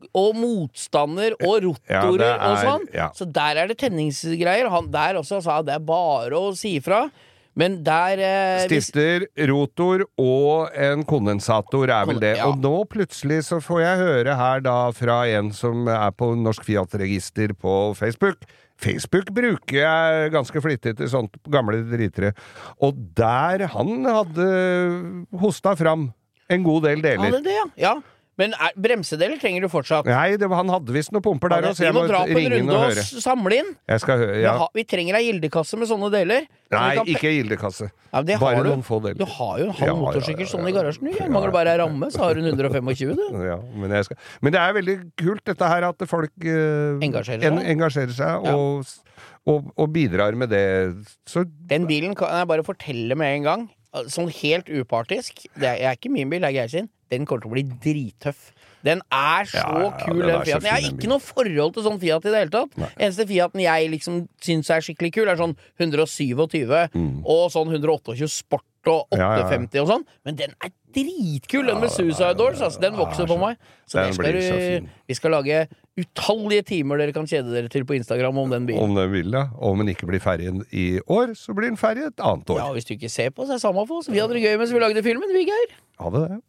og motstander og rotorer Ja, det er- og sånn. ja. Så der er det tenningsgreier. Han der også sa det er bare å si ifra. Men der eh, hvis- Stifter, rotor og en kondensator er vel det. Ja. Og nå plutselig så får jeg høre her da fra en som er på Norsk Fiat-register på Facebook. Facebook bruker jeg ganske flittig til sånt gamle dritere. Og der han hadde hosta fram en god del Ja, deler. det er det, ja. ja. Men er, bremsedeler trenger du fortsatt. Nei, det, var- han hadde visst noen pumper der Ja, også, så vi jeg må må dra på en ringe inn runde og og høre. s- samle inn. Jeg skal høre, Vi, ja. har, vi trenger ei gildekasse med sånne deler. Så Nei, vi kan- ikke gildekasse. Ja, det Bare har du. noen få deler. Du har jo en halv Ja, ja, motorsykkel ja, ja, sånn i ja. garasjen. Du mangler bare ei ramme, så har du en hundre og tjuefem, du. Ja, men, jeg skal... men det er veldig kult dette her at folk eh, Engasjerer seg. en, engasjerer seg Ja. og, og, og bidrar med det. Så Den bilen kan jeg bare fortelle med en gang. Sånn helt upartisk. Det er, jeg er ikke min bil, det er Geir sin. Den kommer til å bli drittøff. Den er så Ja, ja, ja, kul, den den er så Fiaten. Jeg har fin, den ikke noe forhold til sånn Fiat i det hele tatt. Eneste Fiaten jeg liksom syns er skikkelig kul, er sånn hundre syttisju og sånn hundre tjueåtte Sport og Mm. Ja, ja, ja. åtte femti og sånn. Men den er dritkul, den med Suicide Doors. Altså, den vokser på meg. Så Den det skal blir så du, fin. vi skal lage utallige timer dere kan kjede dere til på Instagram om den bilen. om den vil, ja. Om den ikke blir ferdig i år, så blir den ferdig et annet år. Ja, hvis du ikke ser på, så er det samme for oss. Vi hadde det gøy mens vi lagde filmen, vi, Geir. Ha det, det.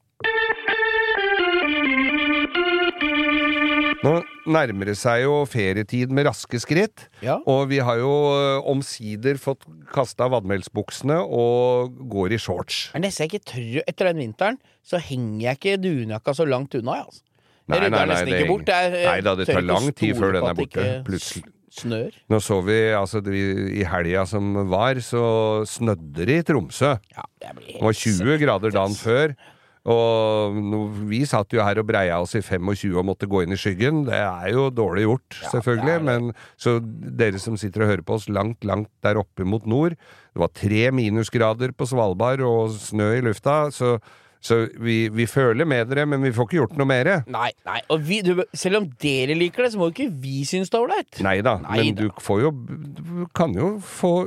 Nå nærmer det seg jo ferietid med raske skritt, Ja. og vi har jo ø, omsider fått kasta vadmelsbuksene og går i shorts. Det er nesten jeg ikke tør. Etter den vinteren så henger jeg ikke dunjakka så langt unna, jeg, altså. Nei, Jeg rydder nei, nei, nesten det- ikke bort. Jeg, jeg nei da, det tør tar ikke å lang tid stole før den på er at det borte, ikke plutselig. Snør. Nå så vi, altså vi, i helga som var, så snødde det i Tromsø. Ja, jeg blir Det var tjue grader dagen før. Og no, vi satt jo her og breia oss i tjuefem og måtte gå inn i skyggen. Det er jo dårlig gjort, selvfølgelig. det er det. Men så dere som sitter og hører på oss langt, langt der oppe mot nord. Det var tre minusgrader på Svalbard og snø i lufta. Så, så vi, vi føler med dere, men vi får ikke gjort noe mer. Nei, nei. Og vi, du, selv om dere liker det, så må jo ikke vi synes det er ålreit. Nei da, Nei men da. du får jo Du kan jo få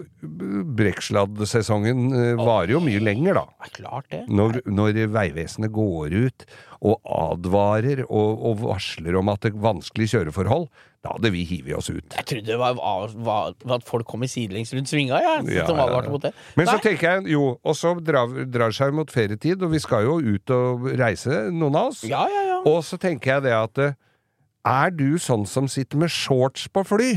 Brekksladd-sesongen eh, varer jo mye lenger, da. Det er klart det. Når, når Vegvesenet går ut og advarer og, og varsler om at det er vanskelig kjøreforhold, da hadde vi hivet oss ut. Jeg trodde det var, var, var at folk kom i sidelengs rundt svinga, ja. Ja, Som ja, advarte ja. mot det. Men så Nei. tenker jeg, jo, og så drar, drar seg mot ferietid, og vi skal jo ut og reise, noen av oss. Ja, ja, ja. Og så tenker jeg det at eh, er du sånn som sitter med shorts på fly?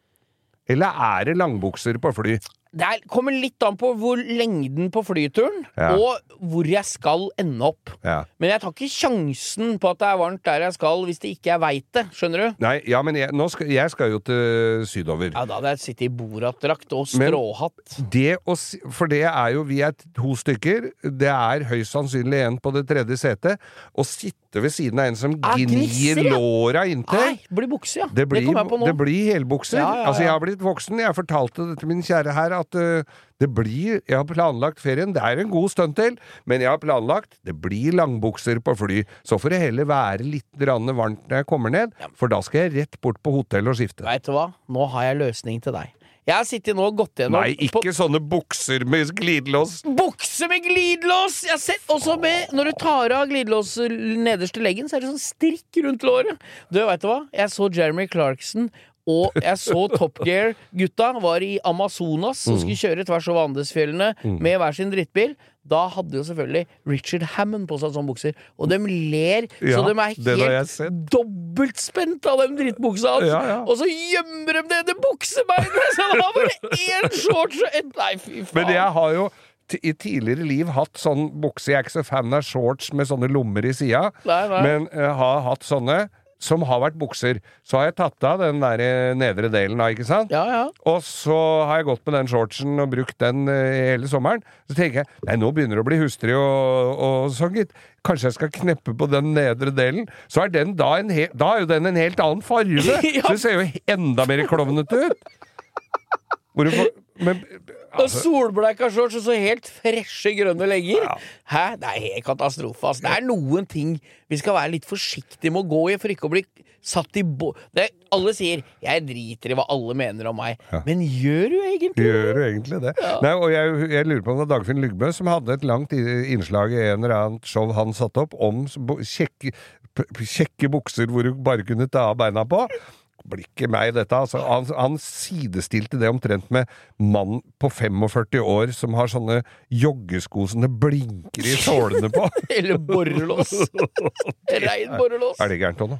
Eller er det langbukser på fly? Det er, kommer litt an på hvor lengden på flyturen, Ja. og hvor jeg skal ende opp. Ja. Men jeg tar ikke sjansen på at det er varmt der jeg skal, hvis det ikke jeg veit det. Skjønner du? Nei, ja, men jeg, nå skal, jeg skal jo til sydover. Ja, Da hadde jeg sittet i Borat-drakt og Men- stråhatt. Det å, si- for det er jo, vi er to stykker, det er høyst sannsynlig en på det tredje setet, å sitte ved siden av en som Ah, gnir gnisser, ja. låra inntil. Nei, det blir bukse, ja. Det blir, kom jeg på nå. det blir helbukser. Ja, ja, ja. Altså, jeg har blitt voksen. Jeg fortalte det til min kjære her at uh, det blir Jeg har planlagt ferien. Det er en god stund til, men jeg har planlagt det blir langbukser på fly. Så får det heller være litt grann varmt når jeg kommer ned, for da skal jeg rett bort på hotell og skifte. Vet du hva? Nå har jeg løsning til deg. Jeg har sittet nå og gått gjennom Nei, ikke sånne bukser med glidelås. Bukse med glidelås! Jeg har sett også med Når du tar av glidelås nederste leggen, så er det sånn strikk rundt låret. Du, vet du hva? Jeg så Jeremy Clarkson, og jeg så Top Gear-gutta var i Amazonas og skulle kjøre tvers over Andesfjellene med hver sin drittbil. Da hadde jo selvfølgelig Richard Hammond på seg sånne bukser, og de ler Ja, så de er den har jeg helt sett. dobbeltspent av den drittbuksa hans. Ja, ja. Og så gjemmer de det under buksebeinet! Så han har bare én shorts og ett Nei, fy faen. Men jeg har jo t- i tidligere liv hatt sånn bukse. Jeg er ikke så fan av shorts med sånne lommer i sida, Nei, nei. men uh, har hatt sånne som har vært bukser. Så har jeg tatt av den der eh, nedre delen da, ikke sant? Ja, ja. Og så har jeg gått med den shortsen og brukt den eh, hele sommeren. Så tenker jeg, nei, nå begynner det å bli hustrig og, og sånn, gitt. Kanskje jeg skal kneppe på den nedre delen. Så er den da en he- da er jo den en helt annen farge. Ja. Så det ser jo enda mer klovnete ut. Hvor du får, men, Og solbleika shorts og så helt freshe grønne legger. Ja. Hæ? Det er helt katastrofe. Altså. Det er noen ting vi skal være litt forsiktige med å gå i, for ikke å bli satt i bo... Det, alle sier 'jeg driter i hva alle mener om meg', men gjør du egentlig det? Gjør du egentlig det? Nei, og jeg, jeg lurer på om det var Dagfinn Lyggbø som hadde et langt i- innslag i en eller annet show han satte opp om s- bo- kjekke, p- kjekke bukser hvor du bare kunne ta av beina på. Blir ikke meg dette, altså. Han, han sidestilte det omtrent med mann på førtifem år som har sånne joggesko som det blinker i sålene på. Eller borrelås. Rein borrelås. Er det gærent også, da?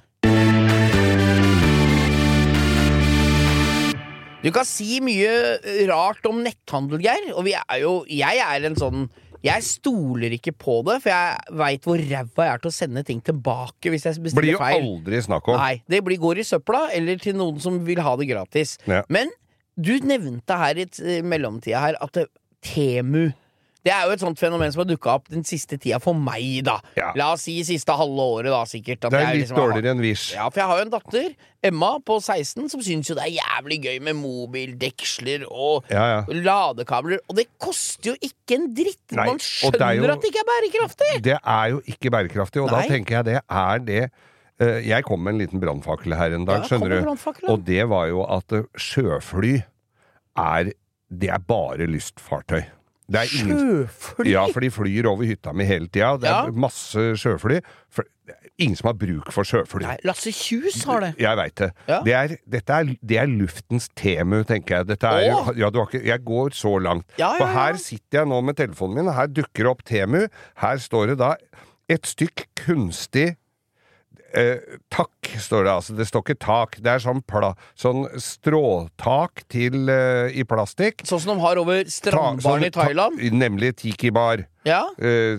Du kan si mye rart om netthandel, Geir, og vi er jo, jeg er en sånn, jeg stoler ikke på det, for jeg vet hvor ræva jeg er til å sende ting tilbake hvis jeg bestiller feil. Blir jo feil. Aldri snakk om. Nei, det blir, går i søpla, eller til noen som vil ha det gratis. Ja. Men du nevnte her i uh, mellomtida her at det, Temu, det er jo et sånt fenomen som har dukket opp den siste tida for meg, da. Ja. La oss si siste halve året, da, sikkert. At det er jeg litt liksom dårligere enn Wish. Ja, for jeg har jo en datter, Emma, på seksten, som synes jo det er jævlig gøy med mobildeksler og ja, ja. ladekabler, og det koster jo ikke en dritt. Nei, Man skjønner det jo, at det ikke er bærekraftig. Det er jo ikke bærekraftig, og Nei. Da tenker jeg det er det uh, jeg kom med en liten brannfakkel her en dag, ja, skjønner du? Og det var jo at uh, sjøfly er, det er bare lystfartøy. Det er ingen, sjøfly? Ja, for de flyr over hytta mi hele tida. Det er ja. masse sjøfly. For det er ingen som har bruk for sjøfly. Nei, Lasse Kjus har det. Jeg vet det. Ja. det, er, dette er, det er luftens Temu, tenker jeg. Dette er jo, ja, du har ikke, jeg går så langt. Ja, ja, ja. For her sitter jeg nå med telefonen min, og her dukker opp Temu. Her står det da et stykk kunstig Eh, takk, står det altså. Det står ikke tak. Det er sånn, pla, sånn stråtak til, eh, i plastikk. Sånn som de har over strandbaren i Thailand? Ta, nemlig tiki-bar. Ja. Eh,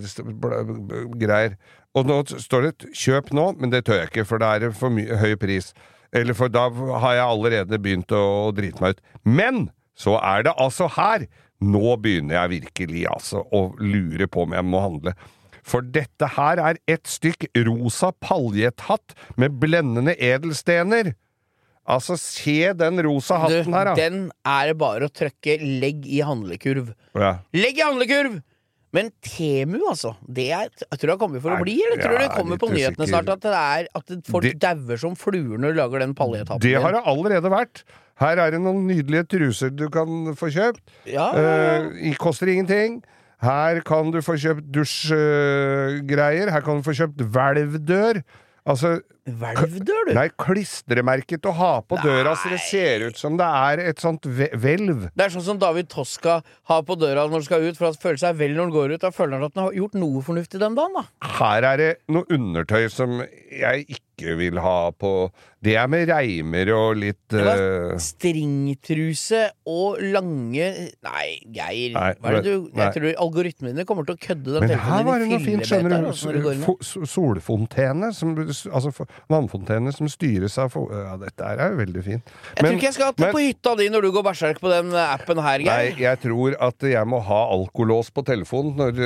greier. Og nå står det 'kjøp nå', men det tør jeg ikke, for det er for mye høy pris. Eller for da har jeg allerede begynt å, å drite meg ut. Men så er det altså her! Nå begynner jeg virkelig altså å lure på om jeg må handle. For dette her er et stykk rosa paljetthatt med blendende edelstener. Altså, se den rosa hatten du, her, da. Den er det bare å trykke legg i handlekurv. Ja. Legg i handlekurv! Men Temu, altså, det er, jeg tror det kommer for å bli, eller tror du ja, det kommer på nyhetene snart at det er at folk det, dauer som fluer når du lager den paljettappen? Det har det allerede vært. Her er det noen nydelige truser du kan få kjøpt. Ja, ja, ja. Eh, koster ingenting. Her kan du få kjøpt dusjgreier. Her kan du få kjøpt hvelvdør. Altså, hvelvdør, du? Nei, klistremerket å ha på nei. Døra, så det ser ut som det er et sånt hvelv. Det er sånn som David Toska har på døra når han skal ut, for at føle seg vel når han går ut. Da føler han at han har gjort noe fornuftig den dagen, da. Her er det noe undertøy som jeg ikke vil ha på. Det er med reimer og litt uh... stringtruse og lange Nei, Geir. Nei, hva er det du nei. Jeg tror algoritmene kommer til å kødde den. Men her var det noe fint, skjønner du. Solfontene som, altså vannfontene som styres av ja, dette er jo veldig fint. Jeg men, tror ikke jeg skal ta på hytta di når du går berserk på den appen her, Geir. Nei, jeg tror at jeg må ha alkolås på telefonen når,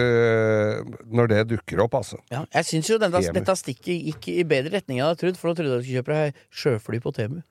når det dukker opp, altså. Ja, jeg synes jo denne, dette stikket gikk i bedre retning enn jeg hadde trodd, for da trodde jeg du skulle kjøpe deg sjøfly på Temu.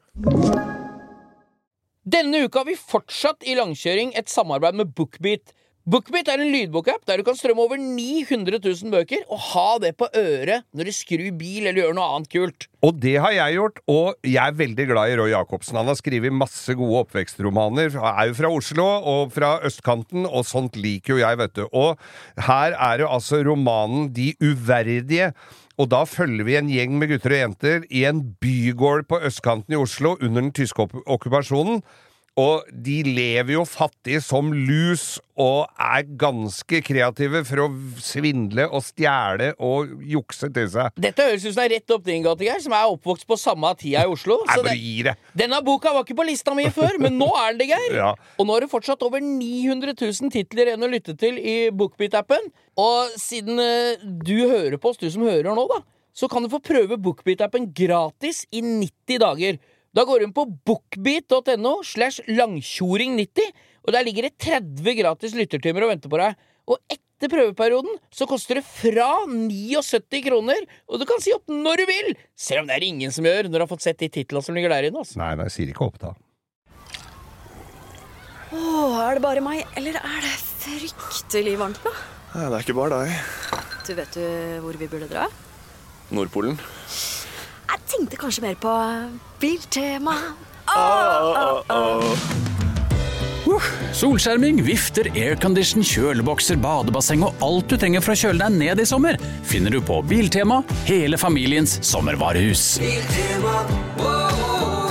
Denne uka har vi fortsatt i langkjøring et samarbeid med BookBeat. BookBeat er en lydbokapp der du kan strømme over ni hundre tusen bøker og ha det på øret når du skrur bil eller gjør noe annet kult. Og det har jeg gjort, og jeg er veldig glad i Roy Jacobsen. Han har skrevet masse gode oppvekstromaner. Han er jo fra Oslo og fra østkanten, og sånt liker jo jeg, vet du. Og her er det altså romanen De uverdige. Og da følger vi en gjeng med gutter og jenter i en bygård på østkanten i Oslo under den tyske okkupasjonen. Og de lever jo fattig som lus og er ganske kreative for å svindle og stjele og jukse til seg. Dette høres ut som er rett opp din gate, Geir, som er oppvokst på samme tida i Oslo. Så det, det. Denne boka var ikke på lista mi før, men nå er den det, Geir. Ja. Og nå er det fortsatt over ni hundre tusen titler igjen å lytte til i BookBeat-appen. Og siden uh, du hører på oss, du som hører nå da, så kan du få prøve BookBeat-appen gratis i nitti dager. Da går du på bookbeat.no slash langkjoring nitti, og der ligger det tretti gratis lyttertimer og venter på deg. Og etter prøveperioden så koster det fra syttini kroner, og du kan si opp når du vil, selv om det er ingen som gjør når du har fått sett de titlene som ligger der inne. Altså. Nei, nei, sier ikke opp da. Åh, er det bare meg, eller er det fryktelig varmt nå? Nei, det er ikke bare deg. Du vet du hvor vi burde dra? Nordpolen. Jeg tenkte kanskje mer på biltema. Åh, åh, åh. Solskjerming, vifter, aircondition, kjølebokser, badebasseng og alt du trenger for å kjøle deg ned i sommer, finner du på Biltema, hele familiens sommervarehus. Biltema, wow.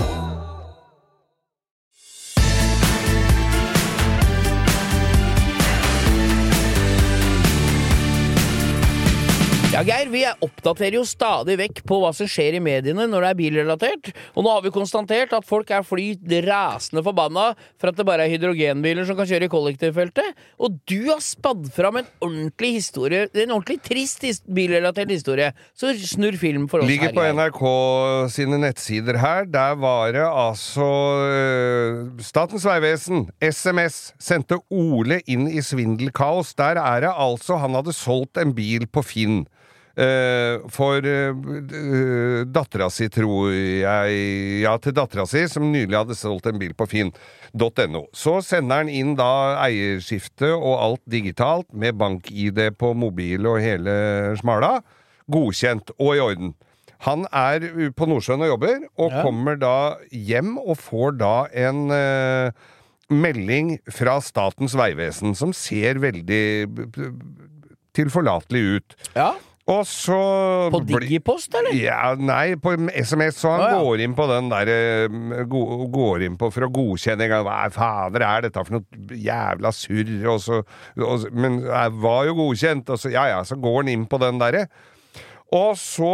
Ja, Geir, vi oppdaterer jo stadig vekk på hva som skjer i mediene når det er bilrelatert, og nå har vi konstatert at folk er fly rasende forbanna for at det bare er hydrogenbiler som kan kjøre i kollektivfeltet, og du har spadd fram en ordentlig historie, en ordentlig trist his- bilrelatert historie, så snurr film for oss Ligger her. på Geir. N R K sine nettsider her, der var det altså øh, Statens Vegvesen, S M S, sendte Ole inn i svindelkaos. Der er det altså, han hadde solgt en bil på Finn. Uh, for uh, uh, dattera si, tror jeg, ja, til dattera si, som nylig hadde solgt en bil på Finn punktum no. Så sender han inn da eierskifte og alt digitalt, med bank-I D på mobil og hele smala. Godkjent og i orden. Han er på Nordsjøen og jobber, og ja. kommer da hjem og får da en uh, melding fra Statens Vegvesen, som ser veldig tilforlatelig ut. Ja. Og så På Digipost, eller? Ja, nei, på S M S, så han oh, ja. går inn på den der go, går inn på for å godkjenne en gang, hva fader er dette for noe jævla surr, og så, og, men jeg var jo godkjent, og så, ja, ja, så går han inn på den der, og så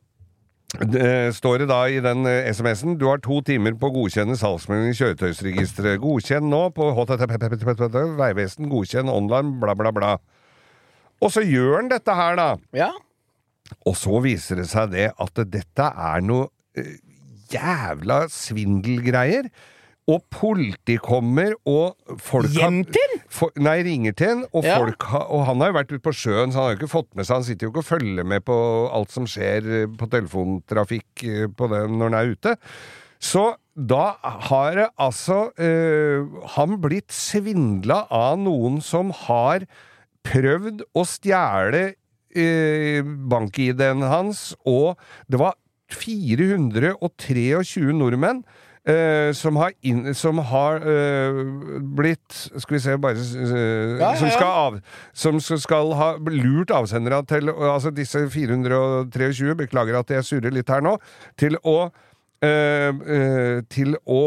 det står det da i den S M S-en, du har to timer på å godkjenne salgsmelding i kjøretøysregisteret, godkjenn nå på H T T P Vegvesen, godkjenn online, bla bla bla. Og så gjør han dette her da. Ja. Og så viser det seg det at dette er noe uh, jævla svindelgreier. Og politi kommer, og folk Hjem til? For, nei, ringer til han, og, ja. folk ha, og han har jo vært ute på sjøen, så han har jo ikke fått med seg, han sitter jo ikke og følger med på alt som skjer på telefontrafikk på det når han er ute. Så da har det altså uh, han blitt svindla av noen som har prøvd å stjele eh, bank-I D-en hans, og det var fire hundre tjuetre nordmenn eh, som har, inn, som har eh, blitt, skal vi se, bare eh, ja, ja, som, ja. skal av, som skal ha lurt avsendere til, altså disse fire hundre tjuetre, beklager at jeg surrer litt her nå, til å eh, eh, til å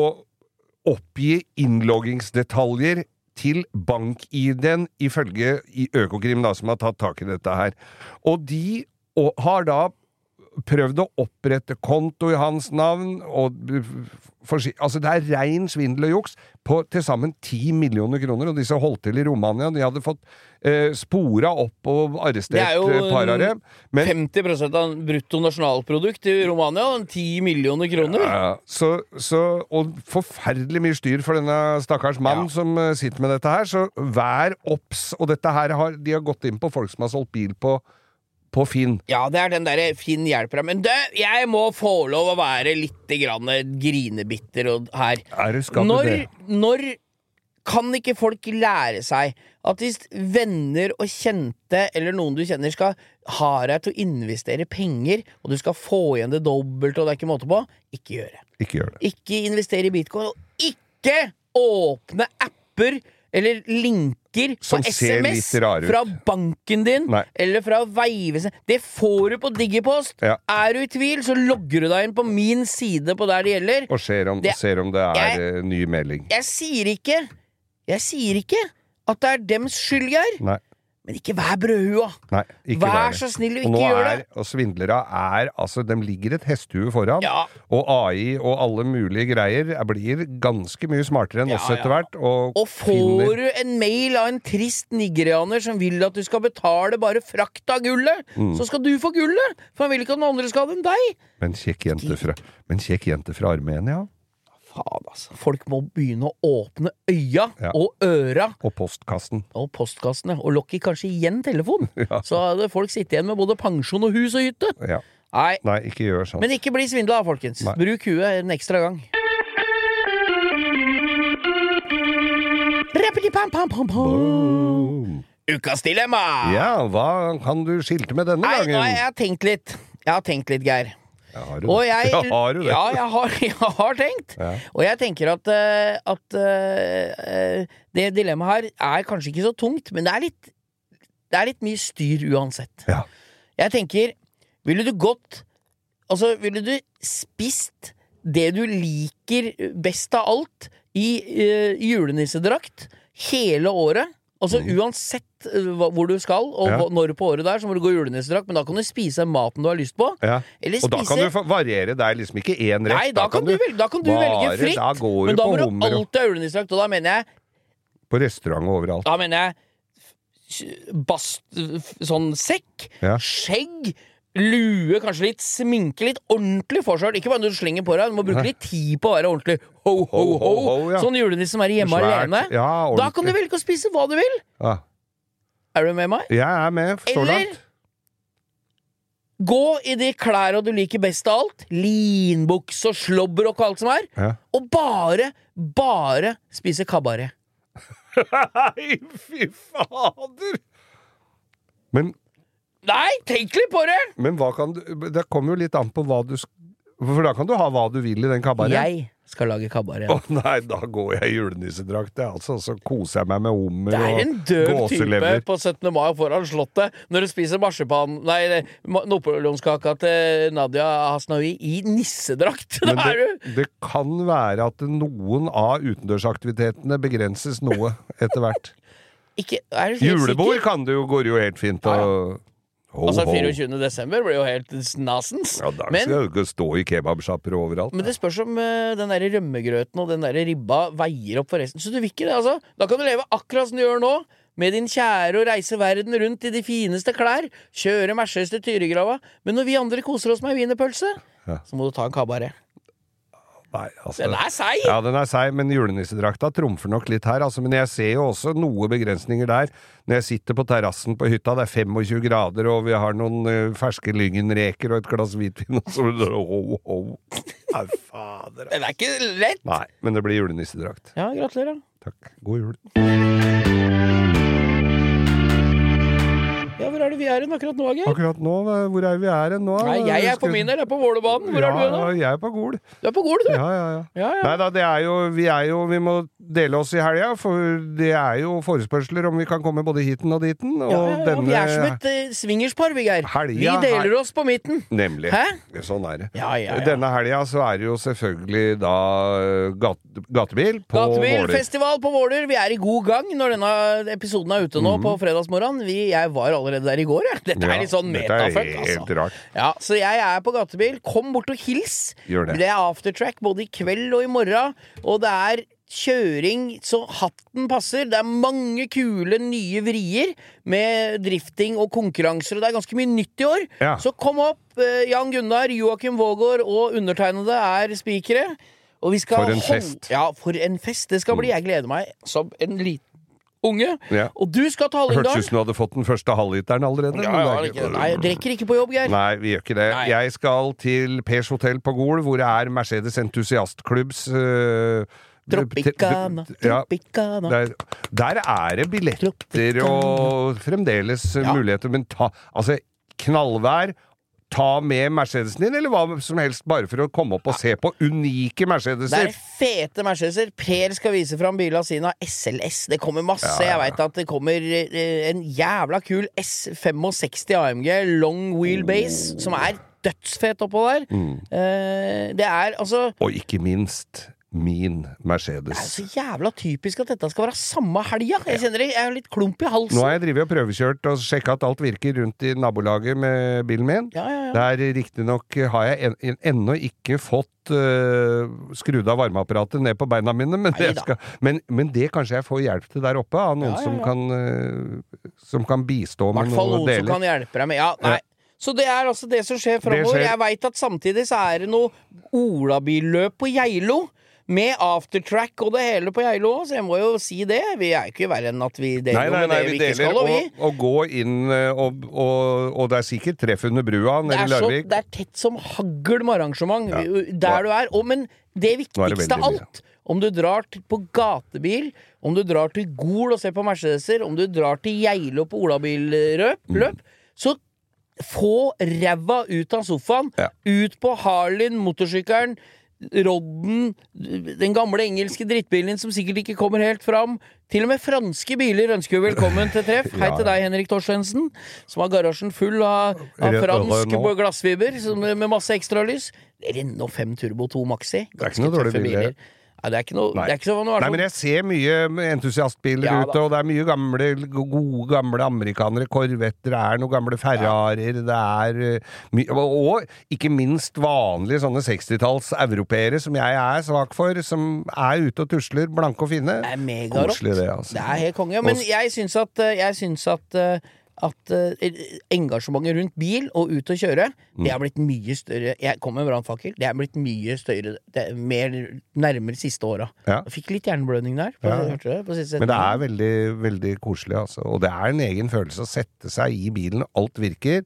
oppgi innloggingsdetaljer til bank-I D-en ifølge i Økokrim da, som har tatt tak i dette her. Og de og, har da prøvd å opprette konto i hans navn, og for, altså det er ren svindel og juks på til sammen ti millioner kroner, og disse holdt til i Romania, de hadde fått eh, spora opp og arrestert par av dem. Men femti prosent av brutto nasjonalprodukt i Romania, og ti millioner kroner. Ja, så, så, og forferdelig mye styr for denne stakkars mann ja. som uh, sitter med dette her, så vær obs, og dette her har, de har gått inn på folk som har solgt bil på på Finn. Ja, det er den der Finn hjelper deg. Men du, jeg må få lov å være litt grann grinebitter og her. Er det skatt når, det? Når kan ikke folk lære seg at hvis venner og kjente, eller noen du kjenner, skal ha deg til å investere penger, og du skal få igjen det dobbelt, og det er ikke måte på, ikke gjør det. Ikke gjør det. Ikke investere i bitcoin, og ikke åpne apper eller linker som på S M S fra banken din, Nei. eller fra Vegvesen. Det får du på Digipost. Ja. Er du i tvil, så logger du deg inn på min side på der det gjelder. Og ser om det, ser om det er jeg, ny melding. Jeg sier ikke, jeg sier ikke at det er dems skyld, Geir. Nei. Men ikke vær brødhua. Nei, ikke vær så snill og ikke og gjør er, det. Og svindlere er, altså, de ligger et hestehue foran, ja. og A I og alle mulige greier blir ganske mye smartere enn ja, oss etter ja. hvert. Og, og får finner... du en mail av en trist nigerianer som vil at du skal betale bare frakt av gullet, mm. så skal du få gullet, for han vil ikke at noen andre skal ha det enn deg. Men kjekk jente fra, men kjekk jente fra Armenia. Faen, altså. Folk må begynne å åpne øya ja. og øra. Og postkassen. Og postkassene. Og lokker kanskje igjen telefon. ja. Så hadde folk sittet igjen med både pensjon og hus og hytte. Ja. Nei. Nei, ikke gjør sånn. Men ikke bli svindla, folkens. Nei. Bruk huet en ekstra gang. Ukas dilemma! Ja, hva kan du skilte med denne Nei, gangen? Nei, jeg har tenkt litt. Jeg har tenkt litt, Geir. Ja, har du Og det? jeg, Ja, har du det? Ja, jeg har, jeg har tenkt. Ja. Og jeg tenker at, eh, at eh, det dilemmaet her er kanskje ikke så tungt, men det er litt, det er litt mye styr uansett. Ja. Jeg tenker, ville du gått, altså ville du spist det du liker best av alt i eh, julenissedrakt hele året? Altså uansett uh, hva- hvor du skal og Ja. hva- når på året der, så må du gå julenissedrakt, men da kan du spise maten du har lyst på. Ja. Eller Og da spise kan du fa- variere, det er liksom ikke én rett. Nei, da kan du, velge, da kan du velge bare- fritt, Da går men du da på må du hummer og alltid ha julenissedrakt, og da mener jeg på restaurant og overalt. Da mener jeg f- bast, f- sånn sekk, Ja. skjegg, lue, kanskje litt sminke, litt ordentlig forsvar. Ikke bare når du slenger på deg, du må bruke litt tid på å være ordentlig ho, ho, ho. Ho, ho, ho, ja. Sånn julenisse som er hjemme Svært. alene. Ja, Da ordentlig. kan du velge å spise hva du vil. Ja. Er du med meg? Jeg er med, så Eller langt. gå i de klærne du liker best av alt, linbukse og slåbrok og alt som er, Ja. og bare, bare spise kabaret. Nei, fy fader! Men, Nei, tenk litt på det! men hva kan du Det kommer jo litt an på hva du sk- For da kan du ha hva du vil i den kabaret. Jeg skal lage kabaret. Å nei, da går jeg i julenissedrakt, jeg, altså. Så koser jeg meg med hummer Det er en og døv type gåselever. på syttende mai foran slottet når du spiser marsipan Nei, ma- napoleonskaka til Nadia Hasnaoui i nissedrakt. Da Men er det, du det kan være at noen av utendørsaktivitetene begrenses noe etter hvert. ikke er du helt Julebord sikker? kan det jo, går jo helt fint å ho, Altså ho. fireogtyvende desember blir jo helt snasens. Ja, da Men, skal du ikke stå i kebabsjapper overalt. men det spørs om eh, den der rømmegrøten og den der ribba veier opp for resten. Så du vil ikke det, altså. Da kan du leve akkurat som du gjør nå. Med din kjære og reise verden rundt i de fineste klær. Kjøre Mercedes til Tyregrava. Men når vi andre koser oss med wienerpølse, Ja. så må du ta en kabaret. Nei, altså. Den er seig! Ja, den er seig, men julenissedrakta trumfer nok litt her. Altså, men jeg ser jo også noe begrensninger der. Når jeg sitter på terrassen på hytta, det er tjuefem grader, og vi har noen uh, ferske lyngenreker og et glass hvitvin, og så ho, ho. Nei, fader. Den er ikke lett! Nei, men det blir julenissedrakt. Ja, gratulerer. Takk. God jul. Ja, hvor er det vi er hen akkurat nå, Geir? Akkurat nå, eh, hvor er vi er hen nå? Nei, jeg er på Skal- min del, jeg er på Vålerbanen. Hvor ja, er du nå? Ja, jeg er på Gol. Du er på Gol, du. Ja, ja, ja. Ja, ja. Nei da, det er jo, vi er jo, vi må dele oss i helga, for det er jo forespørsler om vi kan komme både hiten og diten, og Ja, ja, ja. denne... Vi er som et uh, swingerspar, vi, Geir. Helga Vi deler her- oss på midten. Nemlig. Hæ? Sånn er det. Ja, ja, ja. Denne helga så er det jo selvfølgelig da eh, gat, gatebil på Våler. Gatebilfestival på Våler. Vi er i god gang når denne episoden er ute nå på fredagsmorgen. Vi, jeg var allerede der i går, jeg. Dette er Mhm. Ja, litt sånn dette er metafuck, helt altså. rart. Ja, så jeg er på gatebil. Kom bort og hils. Gjør det. Det er aftertrack både i kveld og i morgen. Og det er kjøring så hatten passer. Det er mange kule nye vrier med drifting og konkurranser, og det er ganske mye nytt i år. Ja. Så kom opp. eh, Jan Gunnar, Joakim Vågård og undertegnede er spikere. Og vi skal For en holde- fest. Ja, for en fest. Det skal bli. Jeg gleder meg som en liten unge. Ja. Og du skal til Hørtes Hallingdal. ut som du hadde fått den første halvliteren allerede. Ja, men ja, det er ikke, nei, jeg drikker ikke på jobb, Geir. Nei, vi gjør ikke det. Nei. Jeg skal til Pers Hotel på Gol, hvor det er Mercedes Entusiastklubbs uh, Tropicana, ja, Tropicana. der, der er det billetter og fremdeles uh, Ja. muligheter, men ta Altså, knallvær. Ta med Mercedesen din, eller hva som helst, bare for å komme opp og se på unike Det Mercedeser. er fete Mercedeser. Per skal vise fram bilene sine av S L S. Det kommer masse. Ja, ja. Jeg veit at det kommer eh, en jævla kul S sekstifem A M G long wheelbase, som er dødsfet oppå der. Mm. Eh, det er altså Og ikke minst min Mercedes. Det er så jævla typisk at dette skal være samme helga. Jeg kjenner det, jeg har litt klump i halsen. Nå har jeg drevet og prøvekjørt og sjekka at alt virker rundt i nabolaget med bilen min. Ja, ja, ja. Det er riktignok har jeg en, en, ennå ikke fått uh, skrudd av varmeapparatet ned på beina mine, men det, Neida. skal, men, men det kanskje jeg får hjelp til der oppe, av noen Ja, ja, ja. som kan uh, som kan bistå I med hvert fall noe noen som deler. kan hjelpe deg med. Ja, nei. Så det er altså det som skjer framover. skjer. Jeg veit at samtidig så er det noe olabilløp på Geilo. Med aftertrack og det hele på Geilo, så jeg må jo si det. Vi er ikke verre enn at vi deler Nei, nei, med nei, det vi vi ikke deler skal, og vi. og, og gå inn uh, og, og, og det er sikkert treff under brua Det nede er, i så, Larvik. det er tett som hagl med arrangement Ja. der du er. Og, men det Nå er det viktigste av veldig mye. alt, om du drar til, på gatebil, om du drar til Gol og ser på Mercedeser, om du drar til Geilo på olabilløp, Mm. løp, så få ræva ut av sofaen, Ja. ut på Harlin, motorsykkelen, Rodden, den gamle engelske drittbilen som sikkert ikke kommer helt fram. Til og med franske biler ønsker vi velkommen til treff. Hei til deg, Henrik Torstensen, som har garasjen full av, av fransk glassfiber som, med masse ekstralys. Renault fem Turbo to Maxi. Det er ikke noe dårlig biler. Nei, det er ikke noe, det er ikke så Nei, men jeg ser mye entusiastbiler Ja, ute, og det er mye gamle, gode gamle amerikanere, korvetter, det er noen gamle Ferrarier, det er uh, my og ikke minst vanlige sånne sekstitalls europeere som jeg er svak for, som er ute og tusler, blanke og fine. Det er megarått. Koselig det, altså. Det er helt konge. Men jeg syns at, jeg syns at at uh, engasjementet rundt bil og ut og kjøre, mm. det har blitt mye større. Jeg kom med en brannfakkel. Det har blitt mye større, det er mer nærmere siste åra. Ja. Jeg fikk litt hjerneblødning der. På, Ja. hørte du det? På siste Men det er veldig, veldig koselig, altså. Og det er en egen følelse å sette seg i bilen, alt virker,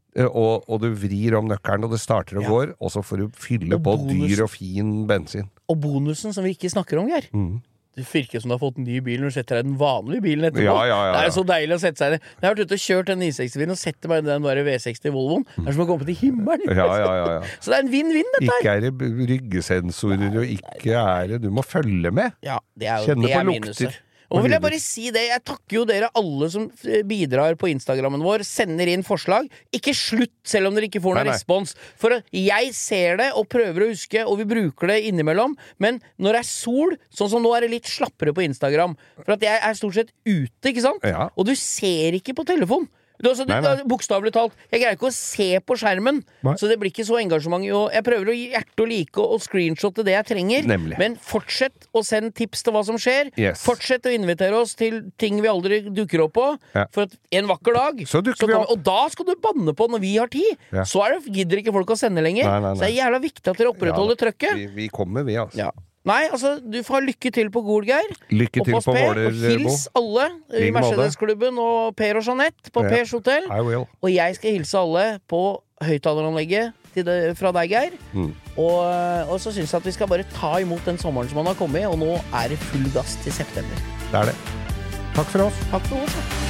og, og du vrir om nøkkelen, og det starter og Ja. går, og så får du fylle Og på bonus. dyr og fin bensin. Og bonusen som vi ikke snakker om, Geir. Mm. Det virker som du har fått en ny bil når du setter deg i den vanlige bilen etterpå. Ja, ja, ja, ja. Det er jo så deilig å sette seg i det. Jeg har vært ute og kjørt den ni seksti-bilen og setter meg i den der V seksti Volvoen. Det er som å komme til himmelen. Ja, ja, ja, ja. Så det er en vinn-vinn, dette her. Ikke er det ryggesensorer, og ikke er det Du må følge med. Ja, det er jo Kjenne det på er lukter. minuset. Og vil jeg bare si det, jeg takker jo dere alle som bidrar på Instagrammen vår, sender inn forslag. Ikke slutt, selv om dere ikke får noen Nei, nei. respons. For jeg ser det og prøver å huske, og vi bruker det innimellom. Men når det er sol, sånn som nå er det litt slappere på Instagram. For at jeg er stort sett ute, ikke sant? Ja. Og du ser ikke på telefon. Du, altså, du, Nei, nei. Bokstavelig talt. Jeg greier ikke å se på skjermen, Nei. så det blir ikke så engasjement. Og jeg prøver å gi hjerte og like og screenshotte det jeg trenger. Nemlig. Men fortsett å sende tips til hva som skjer. Yes. Fortsett å invitere oss til ting vi aldri dukker opp på. Ja. For at en vakker dag Så dukker vi kommer- opp. Og da skal du banne på når vi har tid. Ja. Så er det, gidder ikke folk å sende lenger. Nei, nei, nei. Så det er jævla viktig at dere opprettholder trøkket. Vi, vi kommer, vi, altså. Ja. Nei, altså, du får ha lykke til på Gol, Geir. Lykke Og til Pass på P, Våler, og hils alle i Like måte. Mercedes-klubben og Per og Jeanette på Ja. Pers hotell. I will. Og jeg skal hilse alle på høyttaleranlegget til det- fra deg, Geir. Mm. Og, og så syns jeg at vi skal bare ta imot den sommeren som han har kommet, og nå er det full gass til september. Det er det. Takk for oss. Takk for oss. da.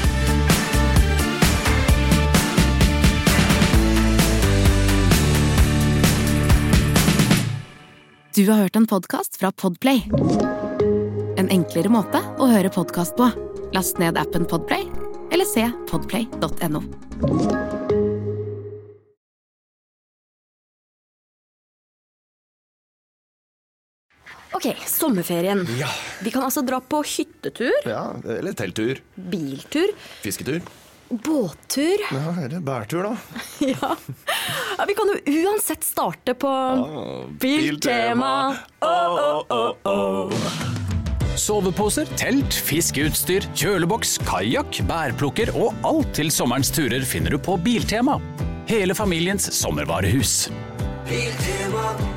Du har hørt en podcast fra Podplay. En enklere måte å høre podcast på. Last ned appen Podplay, eller se podplay punktum no. Ok, sommerferien. Vi kan altså dra på hyttetur, Ja, eller telttur. biltur, Fisketur. båttur. Ja, eller bærtur, da. Ja. Ja, vi kan jo uansett starte på Biltema. Oh, oh, oh, oh. Soveposer, telt, fiskeutstyr, kjøleboks, kajakk, bærplukker og alt til sommerens turer finner du på Biltema. Hele familiens sommervarehus. Biltema.